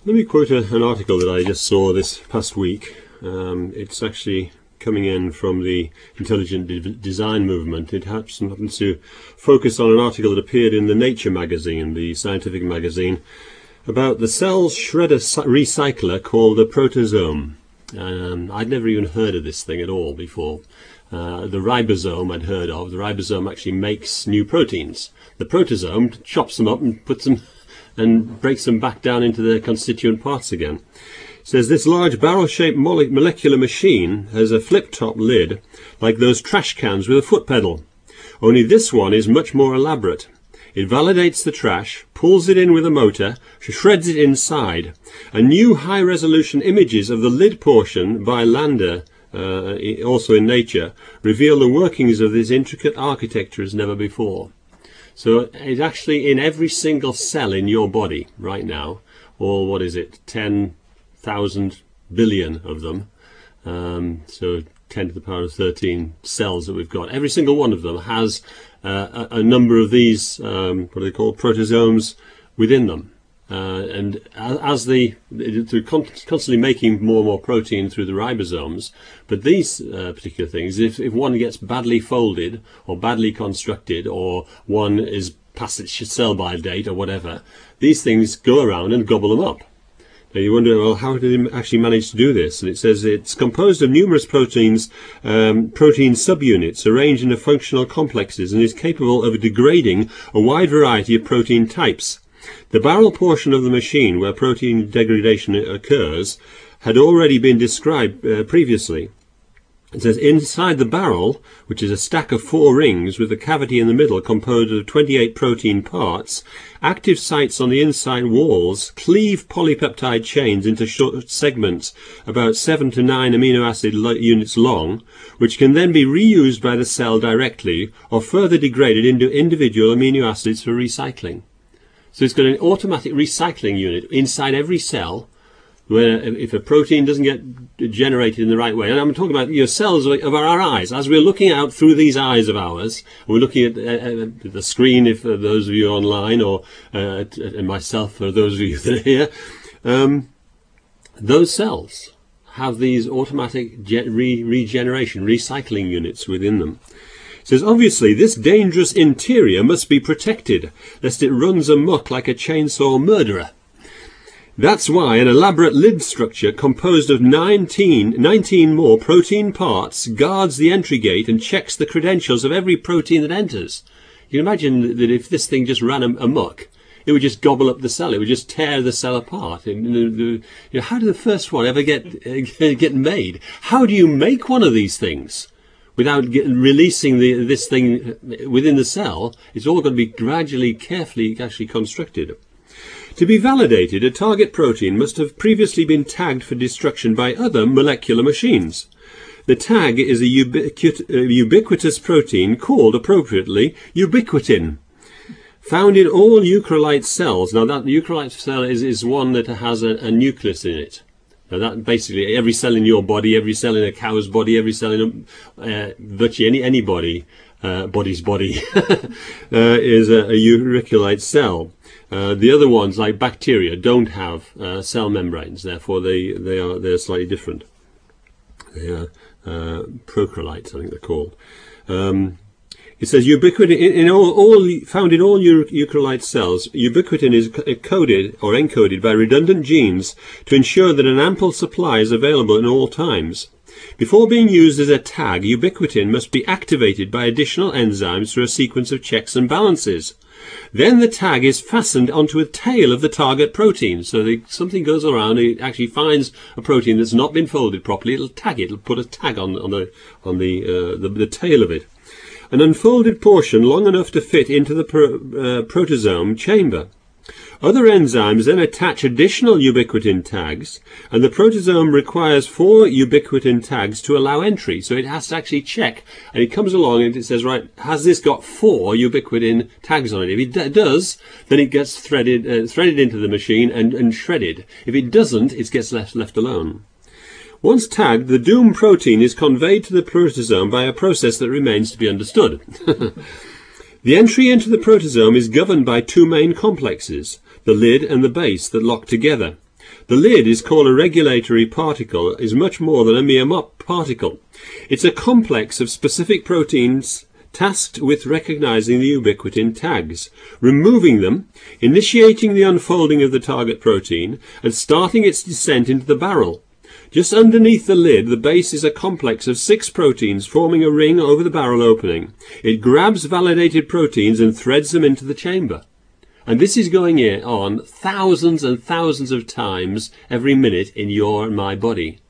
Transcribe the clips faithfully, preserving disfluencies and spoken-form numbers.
Let me quote a, an article that I just saw this past week. Um, it's actually coming in from the Intelligent de Design movement. It happens, happens to focus on an article that appeared in the Nature magazine, the scientific magazine, about the cell shredder recycler called the protosome. Um, I'd never even heard of this thing at all before. Uh, the ribosome I'd heard of. The ribosome actually makes new proteins. The protosome chops them up and puts them and breaks them back down into their constituent parts again. It says this large barrel-shaped mole molecular machine has a flip-top lid like those trash cans with a foot pedal. Only this one is much more elaborate. It validates the trash, pulls it in with a motor, shreds it inside. And new high-resolution images of the lid portion by Lander, uh, also in Nature, reveal the workings of this intricate architecture as never before. So it's actually in every single cell in your body right now, or what is it, ten thousand billion of them. Um, so ten to the power of thirteen cells that we've got. Every single one of them has uh, a, a number of these, um, what are they called, protosomes within them. Uh, and as the, they're constantly making more and more protein through the ribosomes, but these uh, particular things, if, if one gets badly folded or badly constructed, or one is past its sell-by date or whatever, these things go around and gobble them up. Now you wonder, well, how did it actually manage to do this? And it says it's composed of numerous proteins, um, protein subunits arranged into functional complexes, and is capable of degrading a wide variety of protein types. The barrel portion of the machine where protein degradation occurs had already been described uh, previously. It says inside the barrel, which is a stack of four rings with a cavity in the middle composed of twenty-eight protein parts, active sites on the inside walls cleave polypeptide chains into short segments about seven to nine amino acid units long, which can then be reused by the cell directly or further degraded into individual amino acids for recycling. So it's got an automatic recycling unit inside every cell, where if a protein doesn't get generated in the right way, and I'm talking about your cells of our eyes, as we're looking out through these eyes of ours, we're looking at uh, the screen, if uh, those of you online, or uh, and myself, for those of you that are here, um, those cells have these automatic re regeneration, recycling units within them. It says, obviously, this dangerous interior must be protected, lest it runs amok like a chainsaw murderer. That's why an elaborate lid structure composed of nineteen, nineteen more protein parts guards the entry gate and checks the credentials of every protein that enters. You can imagine that if this thing just ran amok, it would just gobble up the cell. It would just tear the cell apart. And, you know, how did the first one ever get, get made? How do you make one of these things without get, releasing the, this thing within the cell? It's all going to be gradually, carefully actually constructed. To be validated, a target protein must have previously been tagged for destruction by other molecular machines. The tag is a ubiquit uh, ubiquitous protein called, appropriately, ubiquitin, found in all eukaryote cells. Now, that eukaryote cell is, is one that has a, a nucleus in it. Now, that basically, every cell in your body, every cell in a cow's body, every cell in a, uh, virtually any, any body, uh, body's body, uh, is a, a eukaryote cell. Uh, the other ones, like bacteria, don't have uh, cell membranes. Therefore, they they are they're slightly different. They are uh, prokaryotes, I think they're called. Um, it says ubiquitin in, in all, all found in all eukaryote cells. Ubiquitin is coded or encoded by redundant genes to ensure that an ample supply is available in all times. Before being used as a tag, ubiquitin must be activated by additional enzymes through a sequence of checks and balances. Then the tag is fastened onto a tail of the target protein. So the, something goes around, it actually finds a protein that's not been folded properly, it'll tag it, it'll put a tag on, on, the, on the, uh, the, the tail of it. An unfolded portion long enough to fit into the pro, uh, protosome chamber. Other enzymes then attach additional ubiquitin tags, and the protosome requires four ubiquitin tags to allow entry. So it has to actually check, and it comes along and it says, right, has this got four ubiquitin tags on it? If it does, then it gets threaded, uh, threaded into the machine and, and shredded. If it doesn't, it gets left, left alone. Once tagged, the doomed protein is conveyed to the protosome by a process that remains to be understood. The entry into the protosome is governed by two main complexes, the lid and the base, that lock together. The lid is called a regulatory particle, is much more than a mere particle. It's a complex of specific proteins tasked with recognizing the ubiquitin tags, removing them, initiating the unfolding of the target protein, and starting its descent into the barrel. Just underneath the lid, the base is a complex of six proteins forming a ring over the barrel opening. It grabs validated proteins and threads them into the chamber. And this is going on thousands and thousands of times every minute in your and my body.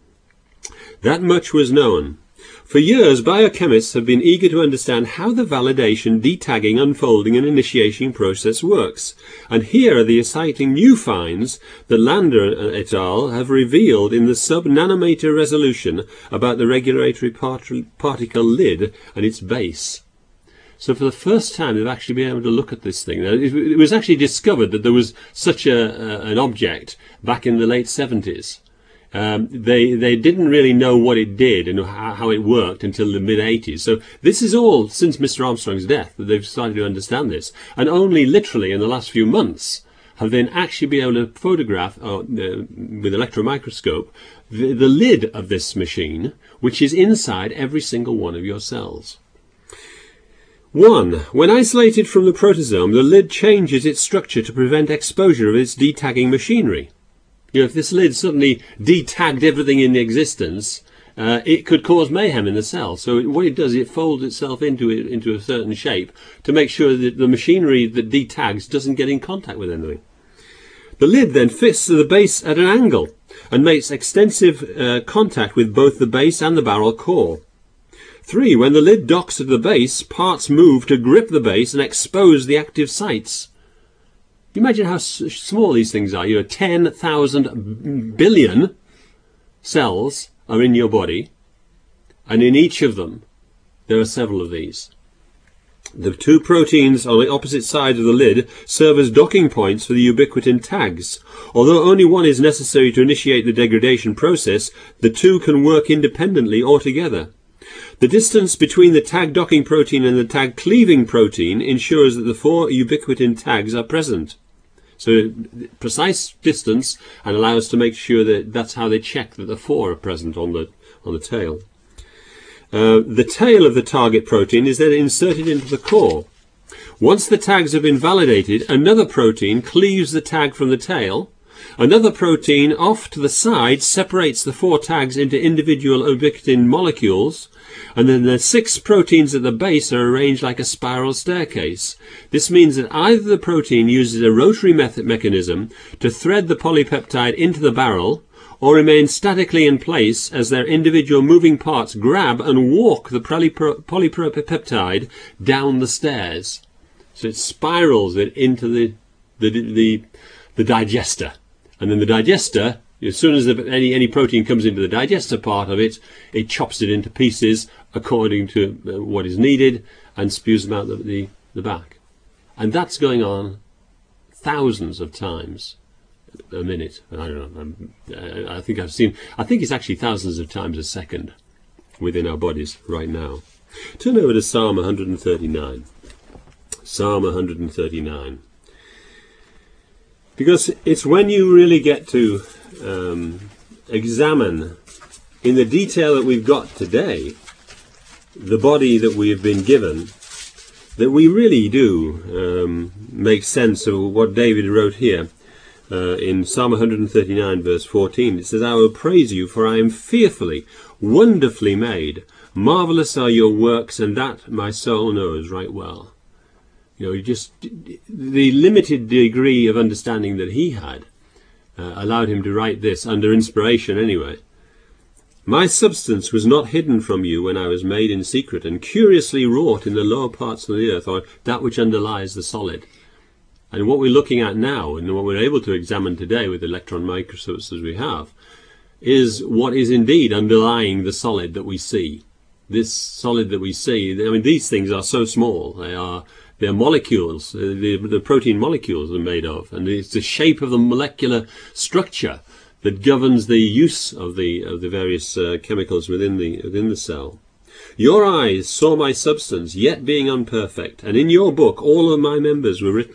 That much was known. For years, biochemists have been eager to understand how the validation, detagging, unfolding and initiation process works. And here are the exciting new finds that Lander et al. Have revealed in the sub-nanometer resolution about the regulatory part particle lid and its base. So for the first time, they've actually been able to look at this thing. It was actually discovered that there was such a, a, an object back in the late seventies. Um, they they didn't really know what it did and how, how it worked until the mid eighties. So this is all since Mister Armstrong's death that they've started to understand this. And only literally in the last few months have they actually been able to photograph uh, with electron microscope the, the lid of this machine, which is inside every single one of your cells. One. When isolated from the protosome, the lid changes its structure to prevent exposure of its detagging machinery. You know, if this lid suddenly detagged everything in existence, uh, it could cause mayhem in the cell. So what it does, it folds itself into it, into a certain shape to make sure that the machinery that detags doesn't get in contact with anything. The lid then fits to the base at an angle and makes extensive uh, contact with both the base and the barrel core. Three. When the lid docks at the base, parts move to grip the base and expose the active sites. Imagine how s small these things are. You know, ten thousand billion cells are in your body, and in each of them there are several of these. The two proteins on the opposite side of the lid serve as docking points for the ubiquitin tags. Although only one is necessary to initiate the degradation process, the two can work independently or together. The distance between the tag docking protein and the tag cleaving protein ensures that the four ubiquitin tags are present. So precise distance, and allows to make sure that that's how they check that the four are present on the on the tail. Uh, the tail of the target protein is then inserted into the core. Once the tags have been validated, another protein cleaves the tag from the tail. Another protein off to the side separates the four tags into individual ubiquitin molecules, and then the six proteins at the base are arranged like a spiral staircase. This means that either the protein uses a rotary method mechanism to thread the polypeptide into the barrel, or remain statically in place as their individual moving parts grab and walk the polypeptide down the stairs. So it spirals it into the the the, the digester. And then the digester, as soon as the, any, any protein comes into the digester part of it, it chops it into pieces according to uh, what is needed and spews them out the, the, the back. And that's going on thousands of times a minute. I don't know. I'm, I think I've seen, I think it's actually thousands of times a second within our bodies right now. Turn over to Psalm one thirty-nine. Psalm one thirty-nine. Because it's when you really get to um, examine in the detail that we've got today the body that we have been given that we really do um, make sense of what David wrote here uh, in Psalm one thirty-nine verse fourteen. It says, I will praise you, for I am fearfully, wonderfully made. Marvellous are your works, and that my soul knows right well. You know, just the limited degree of understanding that he had uh, allowed him to write this under inspiration anyway. My substance was not hidden from you when I was made in secret and curiously wrought in the lower parts of the earth, or that which underlies the solid. And what we're looking at now, and what we're able to examine today with electron microscopes as we have, is what is indeed underlying the solid that we see. This solid that we see, I mean, these things are so small. They are They're molecules, uh, the, the protein molecules are made of, and it's the shape of the molecular structure that governs the use of the of the various uh, chemicals within the within the cell. Your eyes saw my substance, yet being unperfect, and in your book all of my members were written,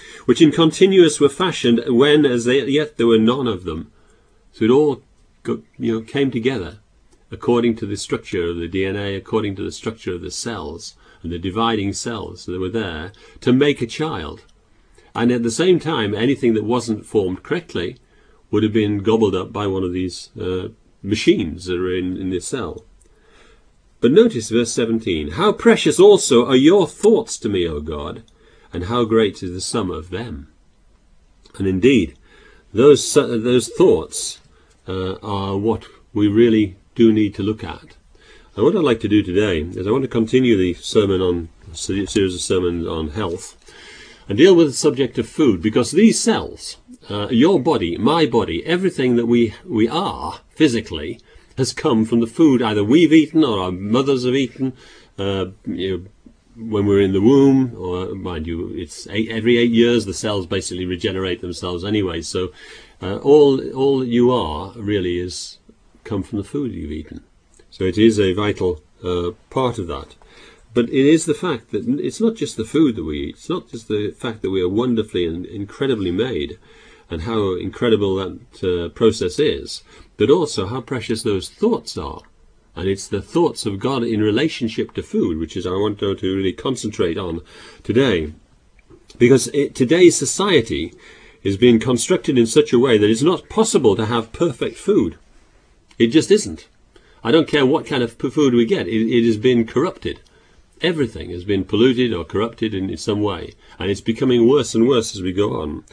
which in continuous were fashioned when as they, yet there were none of them. So it all got, you know, came together according to the structure of the D N A, according to the structure of the cells and the dividing cells that were there to make a child. And at the same time, anything that wasn't formed correctly would have been gobbled up by one of these uh, machines that are in, in the cell. But notice verse seventeen, how precious also are your thoughts to me, O God, and how great is the sum of them. And indeed, those, uh, those thoughts uh, are what we really do need to look at. And what I'd like to do today is I want to continue the sermon on, series of sermons on health, and deal with the subject of food, because these cells, uh, your body, my body, everything that we, we are physically has come from the food either we've eaten or our mothers have eaten uh, you know, when we're in the womb, or mind you, it's eight, every eight years the cells basically regenerate themselves anyway. So uh, all, all that you are really is come from the food you've eaten. So it is a vital uh, part of that. But it is the fact that it's not just the food that we eat. It's not just the fact that we are wonderfully and incredibly made and how incredible that uh, process is, but also how precious those thoughts are. And it's the thoughts of God in relationship to food, which is I want to really concentrate on today. Because it, today's society is being constructed in such a way that it's not possible to have perfect food. It just isn't. I don't care what kind of food we get. It, it has been corrupted. Everything has been polluted or corrupted in some way, and it's becoming worse and worse as we go on.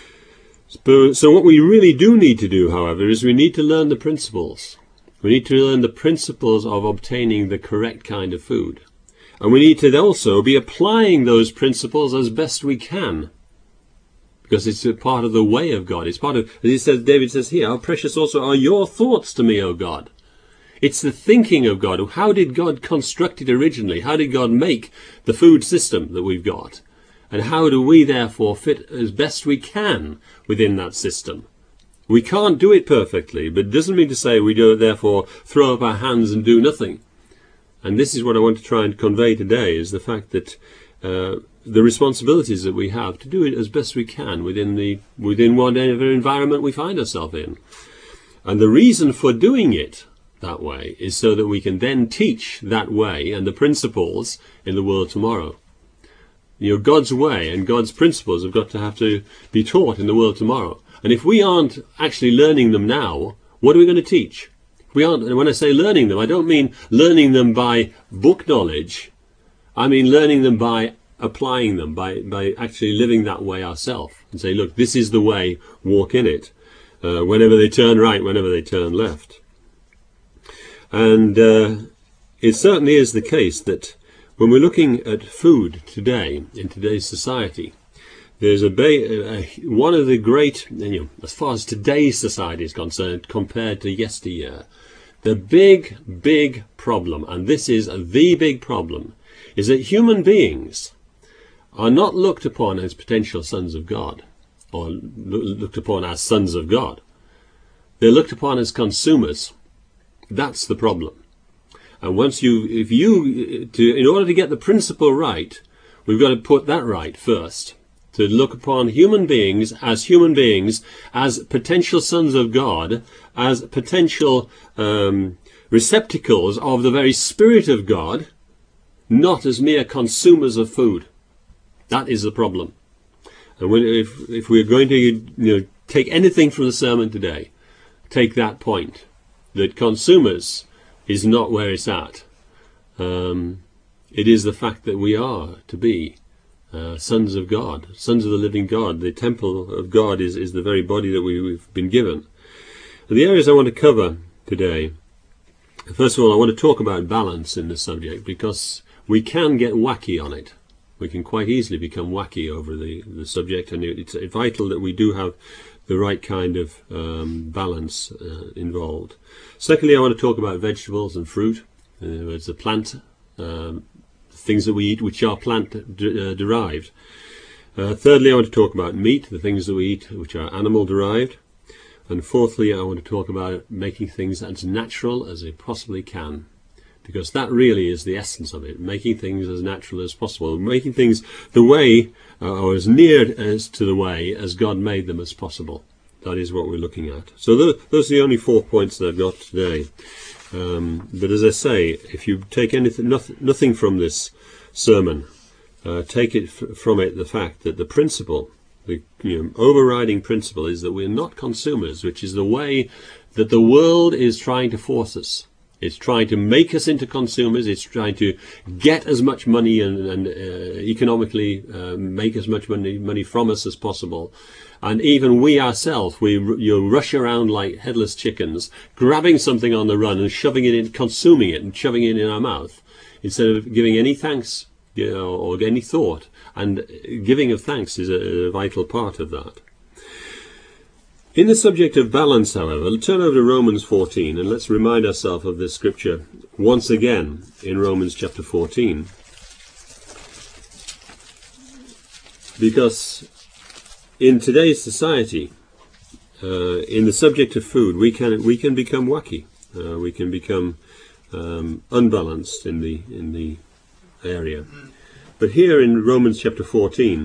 So, so what we really do need to do, however, is we need to learn the principles. We need to learn the principles of obtaining the correct kind of food. And we need to also be applying those principles as best we can, because it's a part of the way of God. It's part of, as he says, David says here, how precious also are your thoughts to me, O God. It's the thinking of God. How did God construct it originally? How did God make the food system that we've got? And how do we therefore fit as best we can within that system? We can't do it perfectly, but it doesn't mean to say we do therefore throw up our hands and do nothing. And this is what I want to try and convey today, is the fact that uh, the responsibilities that we have to do it as best we can within the within whatever environment we find ourselves in. And the reason for doing it that way is so that we can then teach that way and the principles in the world tomorrow. You know, God's way and God's principles have got to have to be taught in the world tomorrow. And if we aren't actually learning them now, what are we going to teach? If we aren't, and when I say learning them, I don't mean learning them by book knowledge. I mean learning them by applying them, by, by actually living that way ourselves and say, look, this is the way, walk in it. Uh, whenever they turn right, whenever they turn left. And uh, it certainly is the case that when we're looking at food today, in today's society, there's a, ba a one of the great, you know, as far as today's society is concerned, compared to yesteryear, the big, big problem, and this is the big problem, is that human beings are not looked upon as potential sons of God, or looked upon as sons of God. They're looked upon as consumers. That's the problem. And once you, if you, to, in order to get the principle right, we've got to put that right first. To look upon human beings as human beings, as potential sons of God, as potential um, receptacles of the very Spirit of God, not as mere consumers of food. That is the problem. And when, if, if we're going to, you know, take anything from the sermon today, take that point. That consumers is not where it's at. Um, it is the fact that we are to be uh, sons of God, sons of the living God. The temple of God is, is the very body that we, we've been given. And the areas I want to cover today, first of all, I want to talk about balance in this subject, because we can get wacky on it. We can quite easily become wacky over the, the subject, and it's vital that we do have the right kind of um, balance uh, involved. Secondly, I want to talk about vegetables and fruit. Uh, it's a plant, um, things that we eat which are plant de uh, derived. Uh, thirdly, I want to talk about meat, the things that we eat which are animal derived. And fourthly, I want to talk about making things as natural as they possibly can. because that really is the essence of it, making things as natural as possible, making things the way, uh, or as near as to the way as God made them as possible. That is what we're looking at. So th those are the only four points that I've got today. Um, but as I say, if you take anything, nothing, nothing from this sermon, uh, take it f from it the fact that the principle, the you know, overriding principle, is that we're not consumers, which is the way that the world is trying to force us. It's trying to make us into consumers. It's trying to get as much money and, and uh, economically uh, make as much money, money from us as possible. And even we ourselves, we you know, rush around like headless chickens, grabbing something on the run and shoving it in, consuming it and shoving it in our mouth, instead of giving any thanks, you know, or any thought. And giving of thanks is a, a vital part of that. In the subject of balance, however, let's turn over to Romans fourteen, and let's remind ourselves of this scripture once again in Romans chapter fourteen. Because in today's society, uh, in the subject of food, we can we can become wacky. Uh, we can become um, unbalanced in the in the area. But here in Romans chapter fourteen,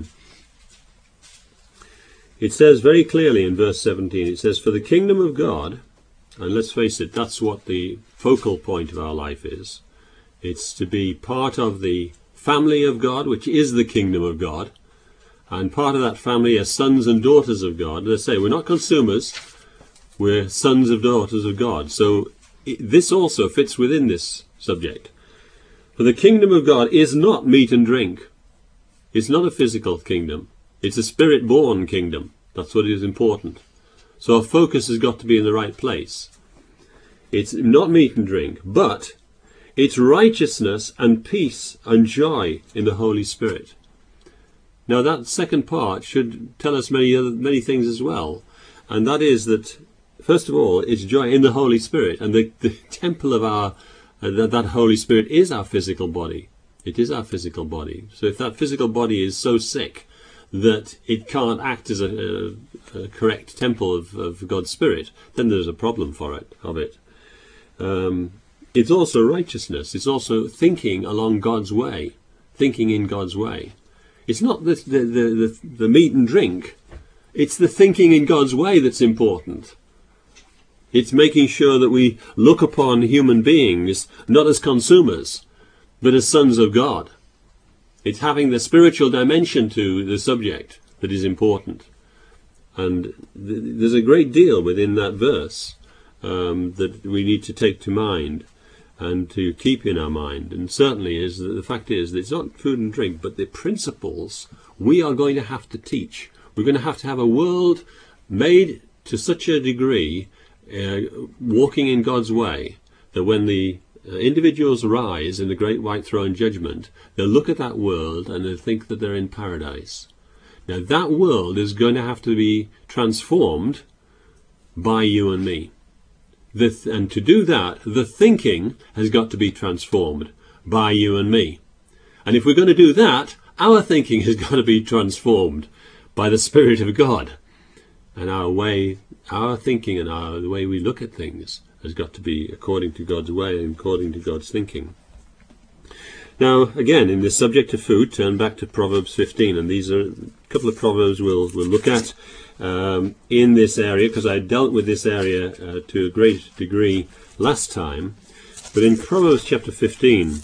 it says very clearly in verse seventeen, it says, "For the kingdom of God," and let's face it, that's what the focal point of our life is. It's to be part of the family of God, which is the kingdom of God, and part of that family as sons and daughters of God. Let's say we're not consumers, we're sons and daughters of God. So it, this also fits within this subject. For the kingdom of God is not meat and drink. It's not a physical kingdom. It's a spirit-born kingdom. That's what is important. So our focus has got to be in the right place. It's not meat and drink, but it's righteousness and peace and joy in the Holy Spirit. Now that second part should tell us many other many things as well, and that is that first of all, it's joy in the Holy Spirit, and the, the temple of our uh, that, that Holy Spirit is our physical body. It is our physical body. So if that physical body is so sick that it can't act as a, a, a correct temple of, of God's Spirit, then there's a problem for it of it. Um, it's also righteousness. It's also thinking along God's way, thinking in God's way. It's not the, the, the, the, the meat and drink. It's the thinking in God's way that's important. It's making sure that we look upon human beings not as consumers, but as sons of God. It's having the spiritual dimension to the subject that is important. And th there's a great deal within that verse um, that we need to take to mind and to keep in our mind. And certainly is that the fact is that it's not food and drink, but the principles we are going to have to teach. We're going to have to have a world made to such a degree, uh, walking in God's way, that when the uh, individuals rise in the great white throne judgment, they'll look at that world and they'll think that they're in paradise. Now that world is going to have to be transformed by you and me. The th and to do that, the thinking has got to be transformed by you and me. And if we're going to do that, our thinking has got to be transformed by the Spirit of God. And our way, our thinking and our, the way we look at things has got to be according to God's way and according to God's thinking. Now, again, in this subject of food, turn back to Proverbs fifteen, and these are a couple of proverbs we'll, we'll look at um, in this area, because I dealt with this area uh, to a great degree last time. But in Proverbs chapter fifteen,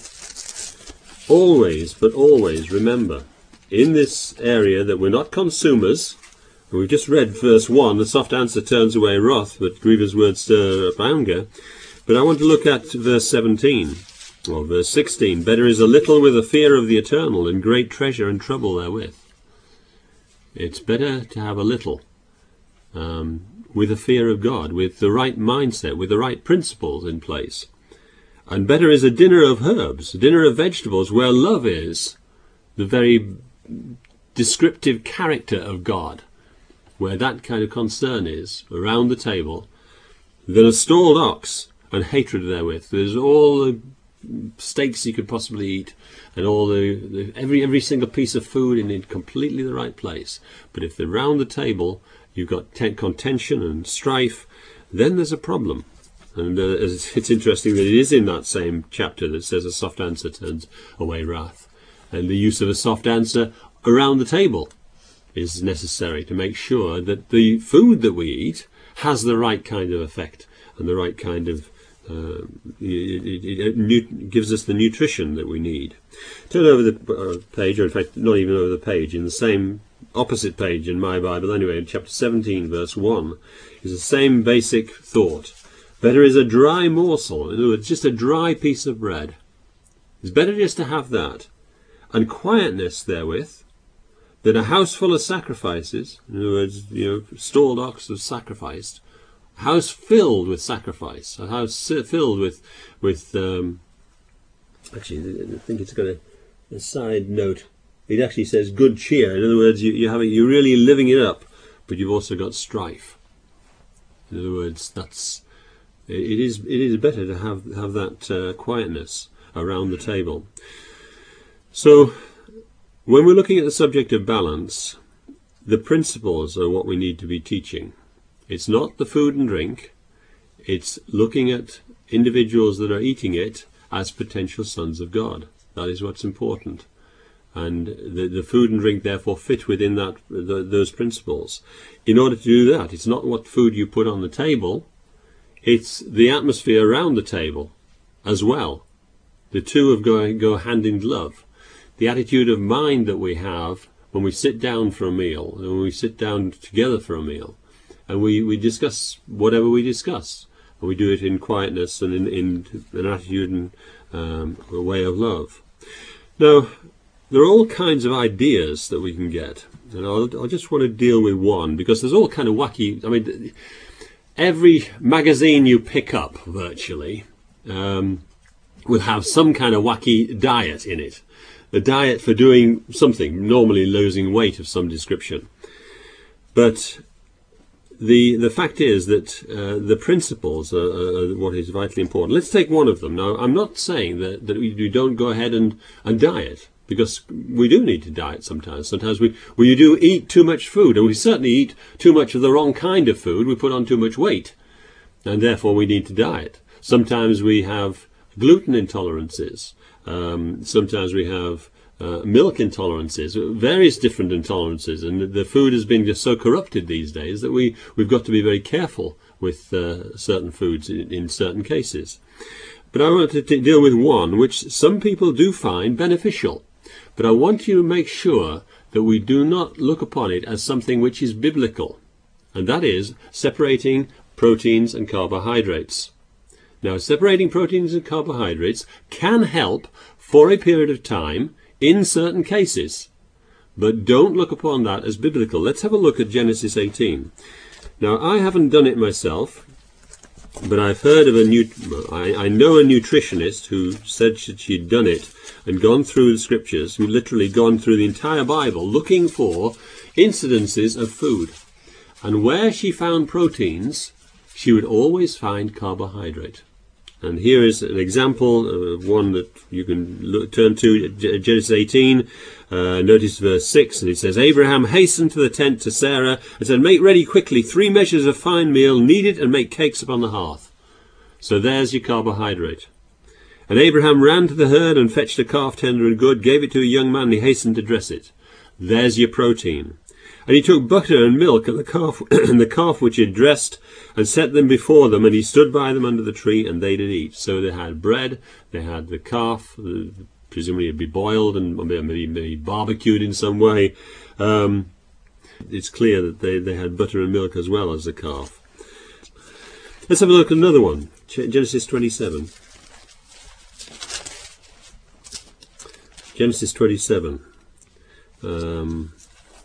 always, but always remember, in this area that we're not consumers. We've just read verse one, the soft answer turns away wrath, but grievous words stir up anger. But I want to look at verse seventeen. Well, verse sixteen, better is a little with a fear of the eternal than great treasure and trouble therewith. It's better to have a little um, with a fear of God, with the right mindset, with the right principles in place. And better is a dinner of herbs, a dinner of vegetables, where love is the very descriptive character of God, where that kind of concern is around the table, than a stalled ox and hatred therewith. There's all the steaks you could possibly eat, and all the, the every every single piece of food in completely the right place. But if they're round the table, you've got contention and strife, then there's a problem. And uh, it's interesting that it is in that same chapter that says a soft answer turns away wrath. And the use of a soft answer around the table is necessary to make sure that the food that we eat has the right kind of effect and the right kind of uh, it, it, it gives us the nutrition that we need. Turn over the uh, page, or in fact not even over the page, in the same opposite page in my Bible anyway, in chapter seventeen verse one, is the same basic thought. Better is a dry morsel, in other words, just a dry piece of bread. It's better just to have that, and quietness therewith, than a house full of sacrifices, in other words, you know, stalled ox of sacrificed, a house filled with sacrifice, a house filled with, with um, actually, I think it's got a, a side note. It actually says good cheer. In other words, you, you have it, you're really living it up, but you've also got strife. In other words, that's it is it is better to have have that uh, quietness around the table. So, when we're looking at the subject of balance, the principles are what we need to be teaching. It's not the food and drink. It's looking at individuals that are eating it as potential sons of God. That is what's important. And the, the food and drink therefore fit within that the, those principles. In order to do that, it's not what food you put on the table, it's the atmosphere around the table as well. The two of go, go hand in glove. The attitude of mind that we have when we sit down for a meal, and when we sit down together for a meal, and we, we discuss whatever we discuss, and we do it in quietness and in, in an attitude and um, a way of love. Now, there are all kinds of ideas that we can get, and I'll, I just want to deal with one, because there's all kind of wacky, I mean, every magazine you pick up, virtually, um, will have some kind of wacky diet in it. A diet for doing something, normally losing weight of some description. But the the fact is that uh, the principles are, are what is vitally important. Let's take one of them. Now, I'm not saying that, that we don't go ahead and, and diet, because we do need to diet sometimes. Sometimes we, we do eat too much food, and we certainly eat too much of the wrong kind of food. We put on too much weight, and therefore we need to diet. Sometimes we have gluten intolerances. Um, sometimes we have uh, milk intolerances, various different intolerances, and the food has been just so corrupted these days that we, we've got to be very careful with uh, certain foods in, in certain cases. But I want to deal with one which some people do find beneficial. But I want you to make sure that we do not look upon it as something which is biblical, and that is separating proteins and carbohydrates. Now, separating proteins and carbohydrates can help for a period of time in certain cases, but don't look upon that as biblical. Let's have a look at Genesis eighteen. Now, I haven't done it myself, but I've heard of a new, I, I know a nutritionist who said she'd done it and gone through the scriptures, who literally gone through the entire Bible looking for incidences of food. And where she found proteins, she would always find carbohydrate. And here is an example of one that you can look, turn to, Genesis eighteen. Uh, notice verse six, and it says, Abraham hastened to the tent to Sarah and said, make ready quickly three measures of fine meal, knead it and make cakes upon the hearth. So there's your carbohydrate. And Abraham ran to the herd and fetched a calf tender and good, gave it to a young man, and he hastened to dress it. There's your protein. And he took butter and milk and the calf, and the calf which he had dressed, and set them before them, and he stood by them under the tree, and they did eat. So they had bread, they had the calf, uh, presumably it'd be boiled and maybe, maybe barbecued in some way. Um, it's clear that they, they had butter and milk as well as the calf. Let's have a look at another one, Genesis twenty-seven. Genesis twenty-seven. Um,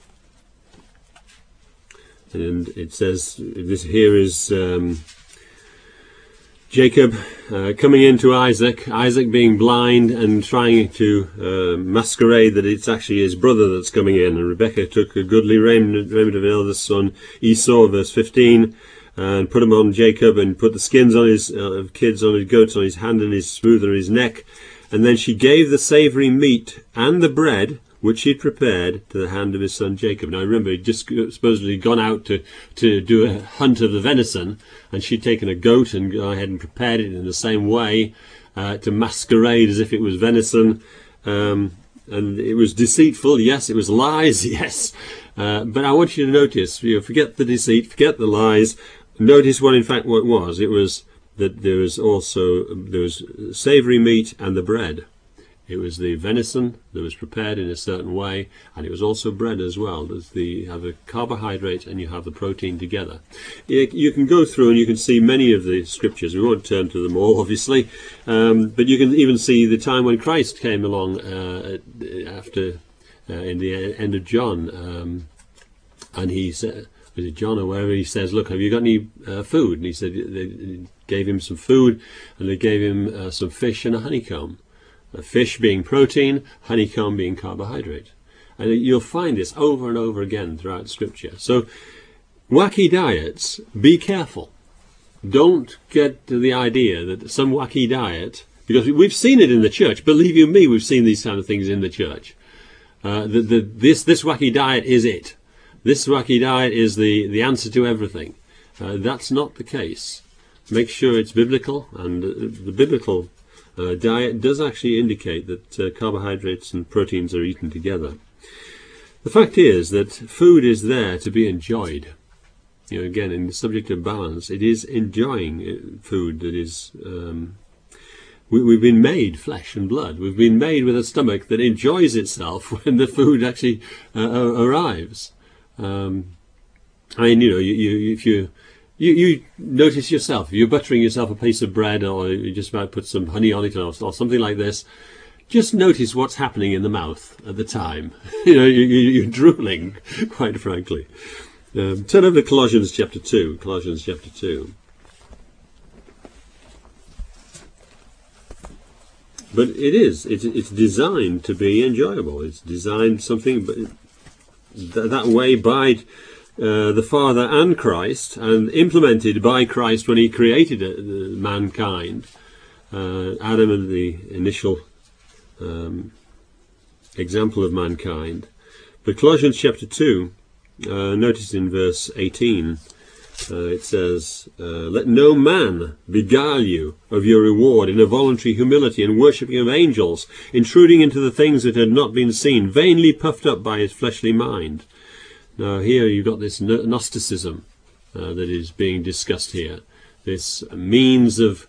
and it says, this here is um, Jacob uh, coming into Isaac, Isaac being blind and trying to uh, masquerade that it's actually his brother that's coming in. And Rebekah took a goodly raiment, raiment of an eldest son, Esau, verse fifteen, and put him on Jacob, and put the skins on his uh, kids, on his goats, on his hand and his smooth on his neck. And then she gave the savoury meat and the bread which he'd prepared to the hand of his son Jacob. Now remember, he'd just supposedly gone out to, to do a hunt of the venison, and she'd taken a goat and gone ahead and prepared it in the same way uh, to masquerade as if it was venison. Um, and it was deceitful, yes, it was lies, yes. Uh, but I want you to notice, you know, forget the deceit, forget the lies. Notice what in fact what it was. It was that there was also, there was savoury meat and the bread. It was the venison that was prepared in a certain way, and it was also bread as well. There's the, you have the carbohydrate and you have the protein together. You can go through and you can see many of the scriptures. We won't turn to them all, obviously, um, but you can even see the time when Christ came along uh, after, uh, in the end of John, um, and he said, was it John or wherever, he says, look, have you got any uh, food? And he said they gave him some food, and they gave him uh, some fish and a honeycomb. Uh, fish being protein, honeycomb being carbohydrate. And you'll find this over and over again throughout Scripture. So, wacky diets, be careful. Don't get to the idea that some wacky diet, because we've seen it in the church, believe you me, we've seen these kind of things in the church. Uh, the, the, this, this wacky diet is it. This wacky diet is the, the answer to everything. Uh, that's not the case. Make sure it's biblical, and uh, the biblical Uh, diet does actually indicate that uh, carbohydrates and proteins are eaten together. The fact is that food is there to be enjoyed. You know, again, in the subject of balance, it is enjoying food that is... Um, we, we've been made flesh and blood. We've been made with a stomach that enjoys itself when the food actually uh, arrives. Um, I mean, you know, you, you, if you... You, you notice yourself, you're buttering yourself a piece of bread, or you just about put some honey on it, or, or something like this. Just notice what's happening in the mouth at the time. You know, you, you, you're drooling, quite frankly. Um, turn over to Colossians chapter two. Colossians chapter two. But it is. It's, it's designed to be enjoyable. It's designed something but th that way by Uh, the Father and Christ, and implemented by Christ when he created uh, mankind. Uh, Adam and the initial um, example of mankind. But Colossians chapter two, uh, notice in verse eighteen, uh, it says, uh, let no man beguile you of your reward in a voluntary humility and worshipping of angels, intruding into the things that had not been seen, vainly puffed up by his fleshly mind. Now here you've got this Gnosticism uh, that is being discussed here. This means of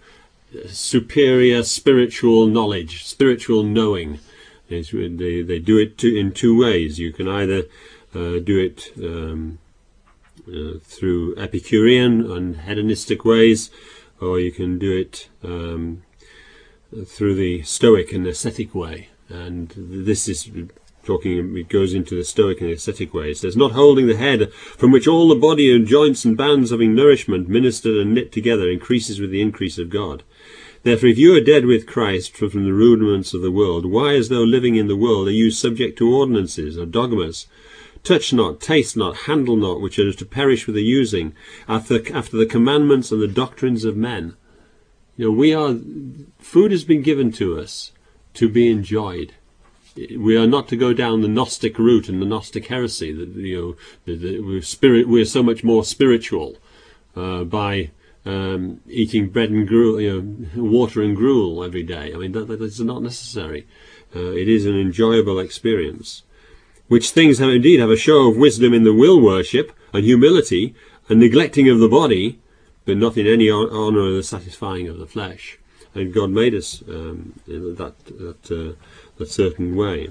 superior spiritual knowledge, spiritual knowing. It's, they, they do it two, in two ways. You can either uh, do it um, uh, through Epicurean and hedonistic ways, or you can do it um, through the Stoic and ascetic way. And this is... Talking, it goes into the Stoic and ascetic way. It says, not holding the head, from which all the body and joints and bands having nourishment, ministered and knit together, increases with the increase of God. Therefore, if you are dead with Christ from the rudiments of the world, why, as though living in the world, are you subject to ordinances or dogmas? Touch not, taste not, handle not, which are to perish with the using, after, after the commandments and the doctrines of men. You know, we are, food has been given to us to be enjoyed. We are not to go down the Gnostic route and the Gnostic heresy. That, you know, the, the, we're spirit. We're so much more spiritual uh, by um, eating bread and gruel, you know, water and gruel every day. I mean, that, that is not necessary. Uh, it is an enjoyable experience. Which things have indeed have a show of wisdom in the will worship and humility and neglecting of the body, but not in any honour of the satisfying of the flesh. And God made us um, in that that. Uh, a certain way.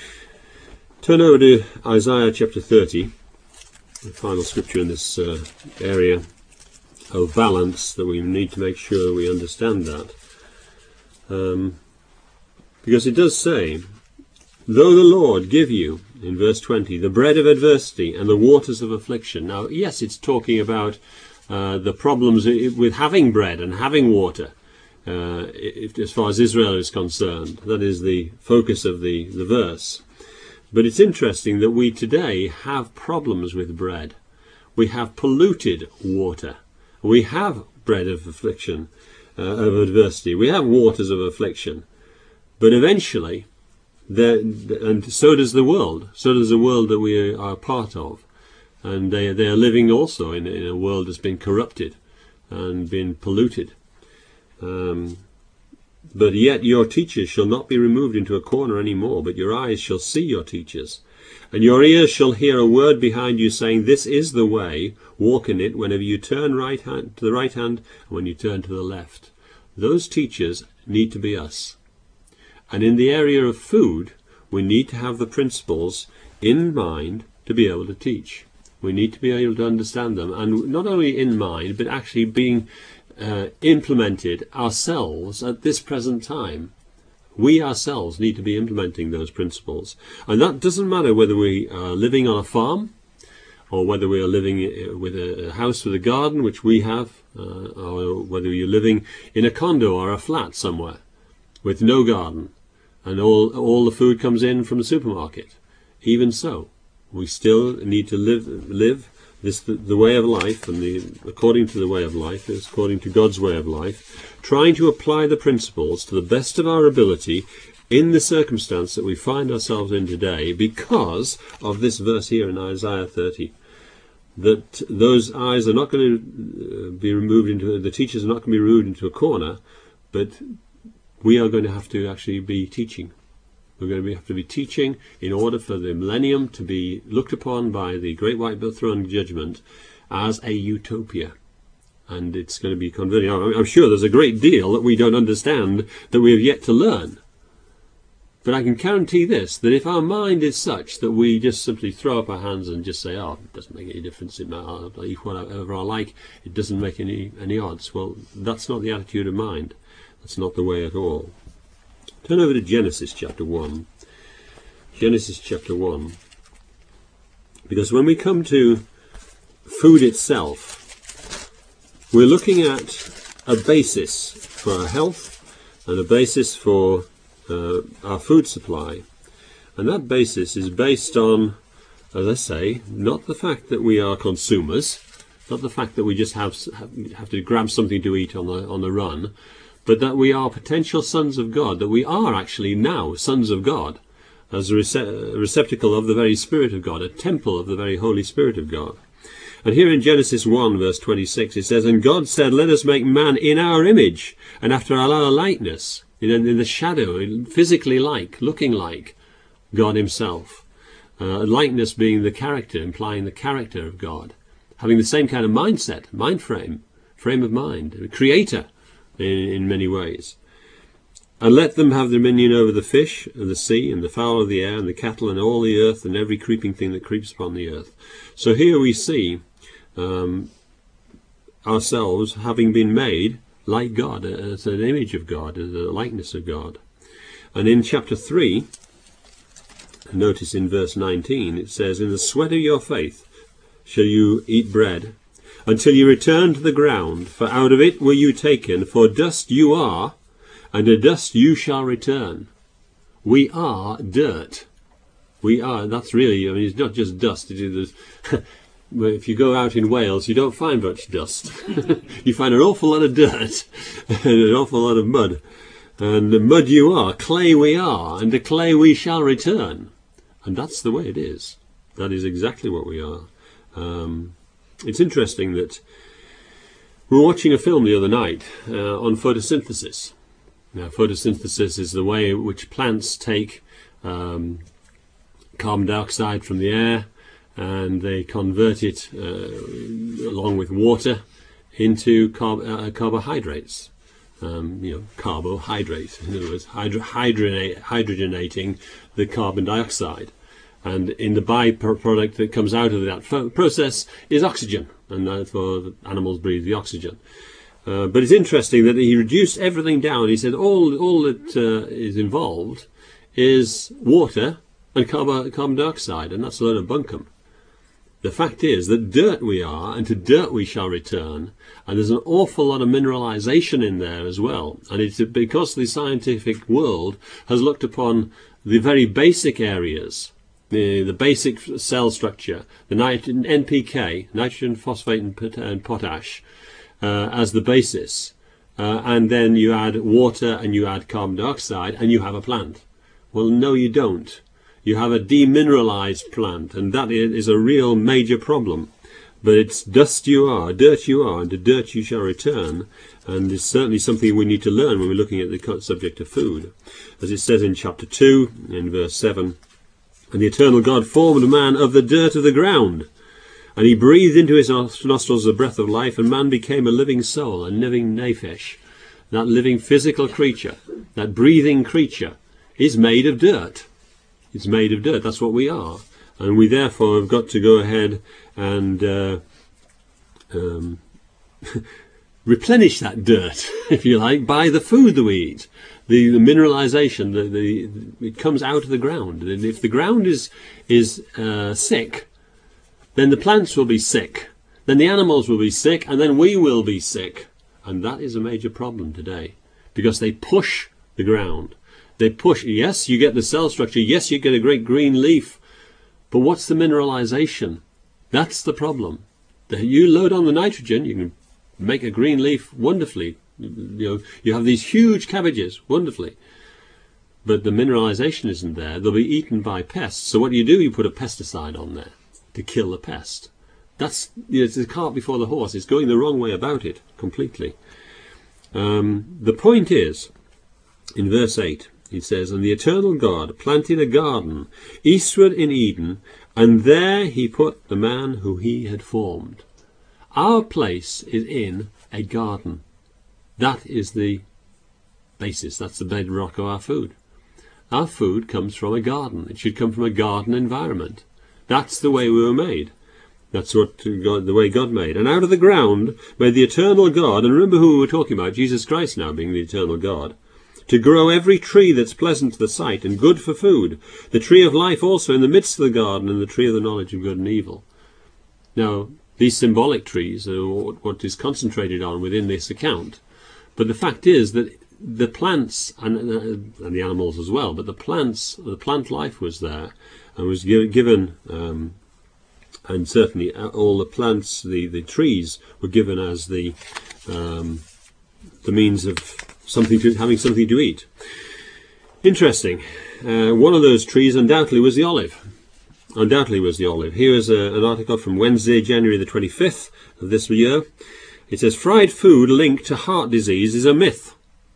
Turn over to Isaiah chapter thirty, the final scripture in this uh, area of balance, that we need to make sure we understand that. Um, because it does say, though the Lord give you, in verse twenty, the bread of adversity and the waters of affliction. Now, yes, it's talking about uh, the problems with having bread and having water. Uh, if, as far as Israel is concerned, that is the focus of the, the verse. But it's interesting that we today have problems with bread. We have polluted water. We have bread of affliction, uh, of adversity. We have waters of affliction. But eventually, and so does the world. So does the world that we are part of. And they, they are living also in, in a world that's been corrupted and been polluted. Um, but yet your teachers shall not be removed into a corner any more, but your eyes shall see your teachers. And your ears shall hear a word behind you saying, this is the way, walk in it, whenever you turn right hand to the right hand and when you turn to the left. Those teachers need to be us. And in the area of food, we need to have the principles in mind to be able to teach. We need to be able to understand them, and not only in mind, but actually being uh, implemented ourselves at this present time. We ourselves need to be implementing those principles. And that doesn't matter whether we are living on a farm, or whether we are living with a house with a garden, which we have, uh, or whether you're living in a condo or a flat somewhere with no garden, and all, all the food comes in from the supermarket. Even so, we still need to live live this the, the way of life, and the according to the way of life, is according to God's way of life, trying to apply the principles to the best of our ability in the circumstance that we find ourselves in today, because of this verse here in Isaiah thirty, that those eyes are not going to be removed into, the teachers are not going to be removed into a corner, but we are going to have to actually be teaching. We're going to be, have to be teaching in order for the millennium to be looked upon by the Great White Throne Judgment as a utopia. And it's going to be converting. I'm sure there's a great deal that we don't understand that we have yet to learn. But I can guarantee this, that if our mind is such that we just simply throw up our hands and just say, oh, it doesn't make any difference, it I'll eat whatever I like, it doesn't make any, any odds. Well, that's not the attitude of mind. That's not the way at all. Turn over to Genesis chapter one. Genesis chapter one. Because when we come to food itself, we're looking at a basis for our health and a basis for uh, our food supply. And that basis is based on, as I say, not the fact that we are consumers, not the fact that we just have have to grab something to eat on the on the run, but that we are potential sons of God, that we are actually now sons of God, as a rece- receptacle of the very Spirit of God, a temple of the very Holy Spirit of God. And here in Genesis one, verse twenty-six, it says, and God said, let us make man in our image, and after our likeness, in, in the shadow, physically like, looking like God himself. Uh, likeness being the character, implying the character of God. Having the same kind of mindset, mind frame, frame of mind, creator, In, in many ways. And let them have dominion over the fish of the sea and the fowl of the air and the cattle and all the earth and every creeping thing that creeps upon the earth. So here we see um, ourselves having been made like God, as an image of God, as a likeness of God. And in chapter three, notice in verse nineteen, it says, in the sweat of your faith shall you eat bread, until you return to the ground, for out of it were you taken, for dust you are, and to dust you shall return. We are dirt. We are, that's really, I mean, it's not just dust. It is, if you go out in Wales, you don't find much dust. You find an awful lot of dirt, and an awful lot of mud. And the mud you are, clay we are, and to clay we shall return. And that's the way it is. That is exactly what we are. Um... It's interesting that we were watching a film the other night uh, on photosynthesis. Now, photosynthesis is the way in which plants take um, carbon dioxide from the air and they convert it uh, along with water into carb uh, carbohydrates. Um, you know, carbohydrates. In other words, hydro hydrogenate hydrogenating the carbon dioxide. And in the byproduct that comes out of that process is oxygen, and therefore animals breathe the oxygen. Uh, but it's interesting that he reduced everything down. He said all all that uh, is involved is water and carbon, carbon dioxide, and that's a load of bunkum. The fact is that dirt we are, and to dirt we shall return, and there's an awful lot of mineralization in there as well. And it's because the scientific world has looked upon the very basic areas, The, the basic cell structure, the nitrogen, N P K, nitrogen, phosphate and, pot and potash, uh, as the basis. Uh, and then you add water and you add carbon dioxide and you have a plant. Well, no, you don't. You have a demineralized plant, and that is a real major problem. But it's dust you are, dirt you are, and to dirt you shall return. And it's certainly something we need to learn when we're looking at the subject of food. As it says in chapter two, in verse seven, "And the eternal God formed man of the dirt of the ground, and he breathed into his nostrils the breath of life, and man became a living soul," a living nephesh. That living physical creature, that breathing creature, is made of dirt. It's made of dirt. That's what we are. And we therefore have got to go ahead and uh, um, replenish that dirt, if you like, by the food that we eat. The, the mineralization, the, the, it comes out of the ground. And if the ground is, is uh, sick, then the plants will be sick. Then the animals will be sick, and then we will be sick. And that is a major problem today, because they push the ground. They push, yes, you get the cell structure, yes, you get a great green leaf, but what's the mineralization? That's the problem. You load on the nitrogen, you can make a green leaf wonderfully. You know, you have these huge cabbages, wonderfully. But the mineralization isn't there. They'll be eaten by pests. So what do you do? You put a pesticide on there to kill the pest. That's, you know, it's the cart before the horse. It's going the wrong way about it completely. Um, the point is, in verse eight, it says, "And the eternal God planted a garden eastward in Eden, and there he put the man who he had formed." Our place is in a garden. That is the basis. That's the bedrock of our food. Our food comes from a garden. It should come from a garden environment. That's the way we were made. That's what God, the way God made. "And out of the ground made the eternal God," and remember who we were talking about, Jesus Christ now being the eternal God, "to grow every tree that's pleasant to the sight and good for food, the tree of life also in the midst of the garden, and the tree of the knowledge of good and evil." Now, these symbolic trees are what is concentrated on within this account. But the fact is that the plants, and, uh, and the animals as well, but the plants, the plant life was there, and was given, um, and certainly all the plants, the, the trees, were given as the, um, the means of something to, having something to eat. Interesting. Uh, one of those trees undoubtedly was the olive. Undoubtedly was the olive. Here is a, an article from Wednesday, January the twenty-fifth of this year. It says, "Fried food linked to heart disease is a myth."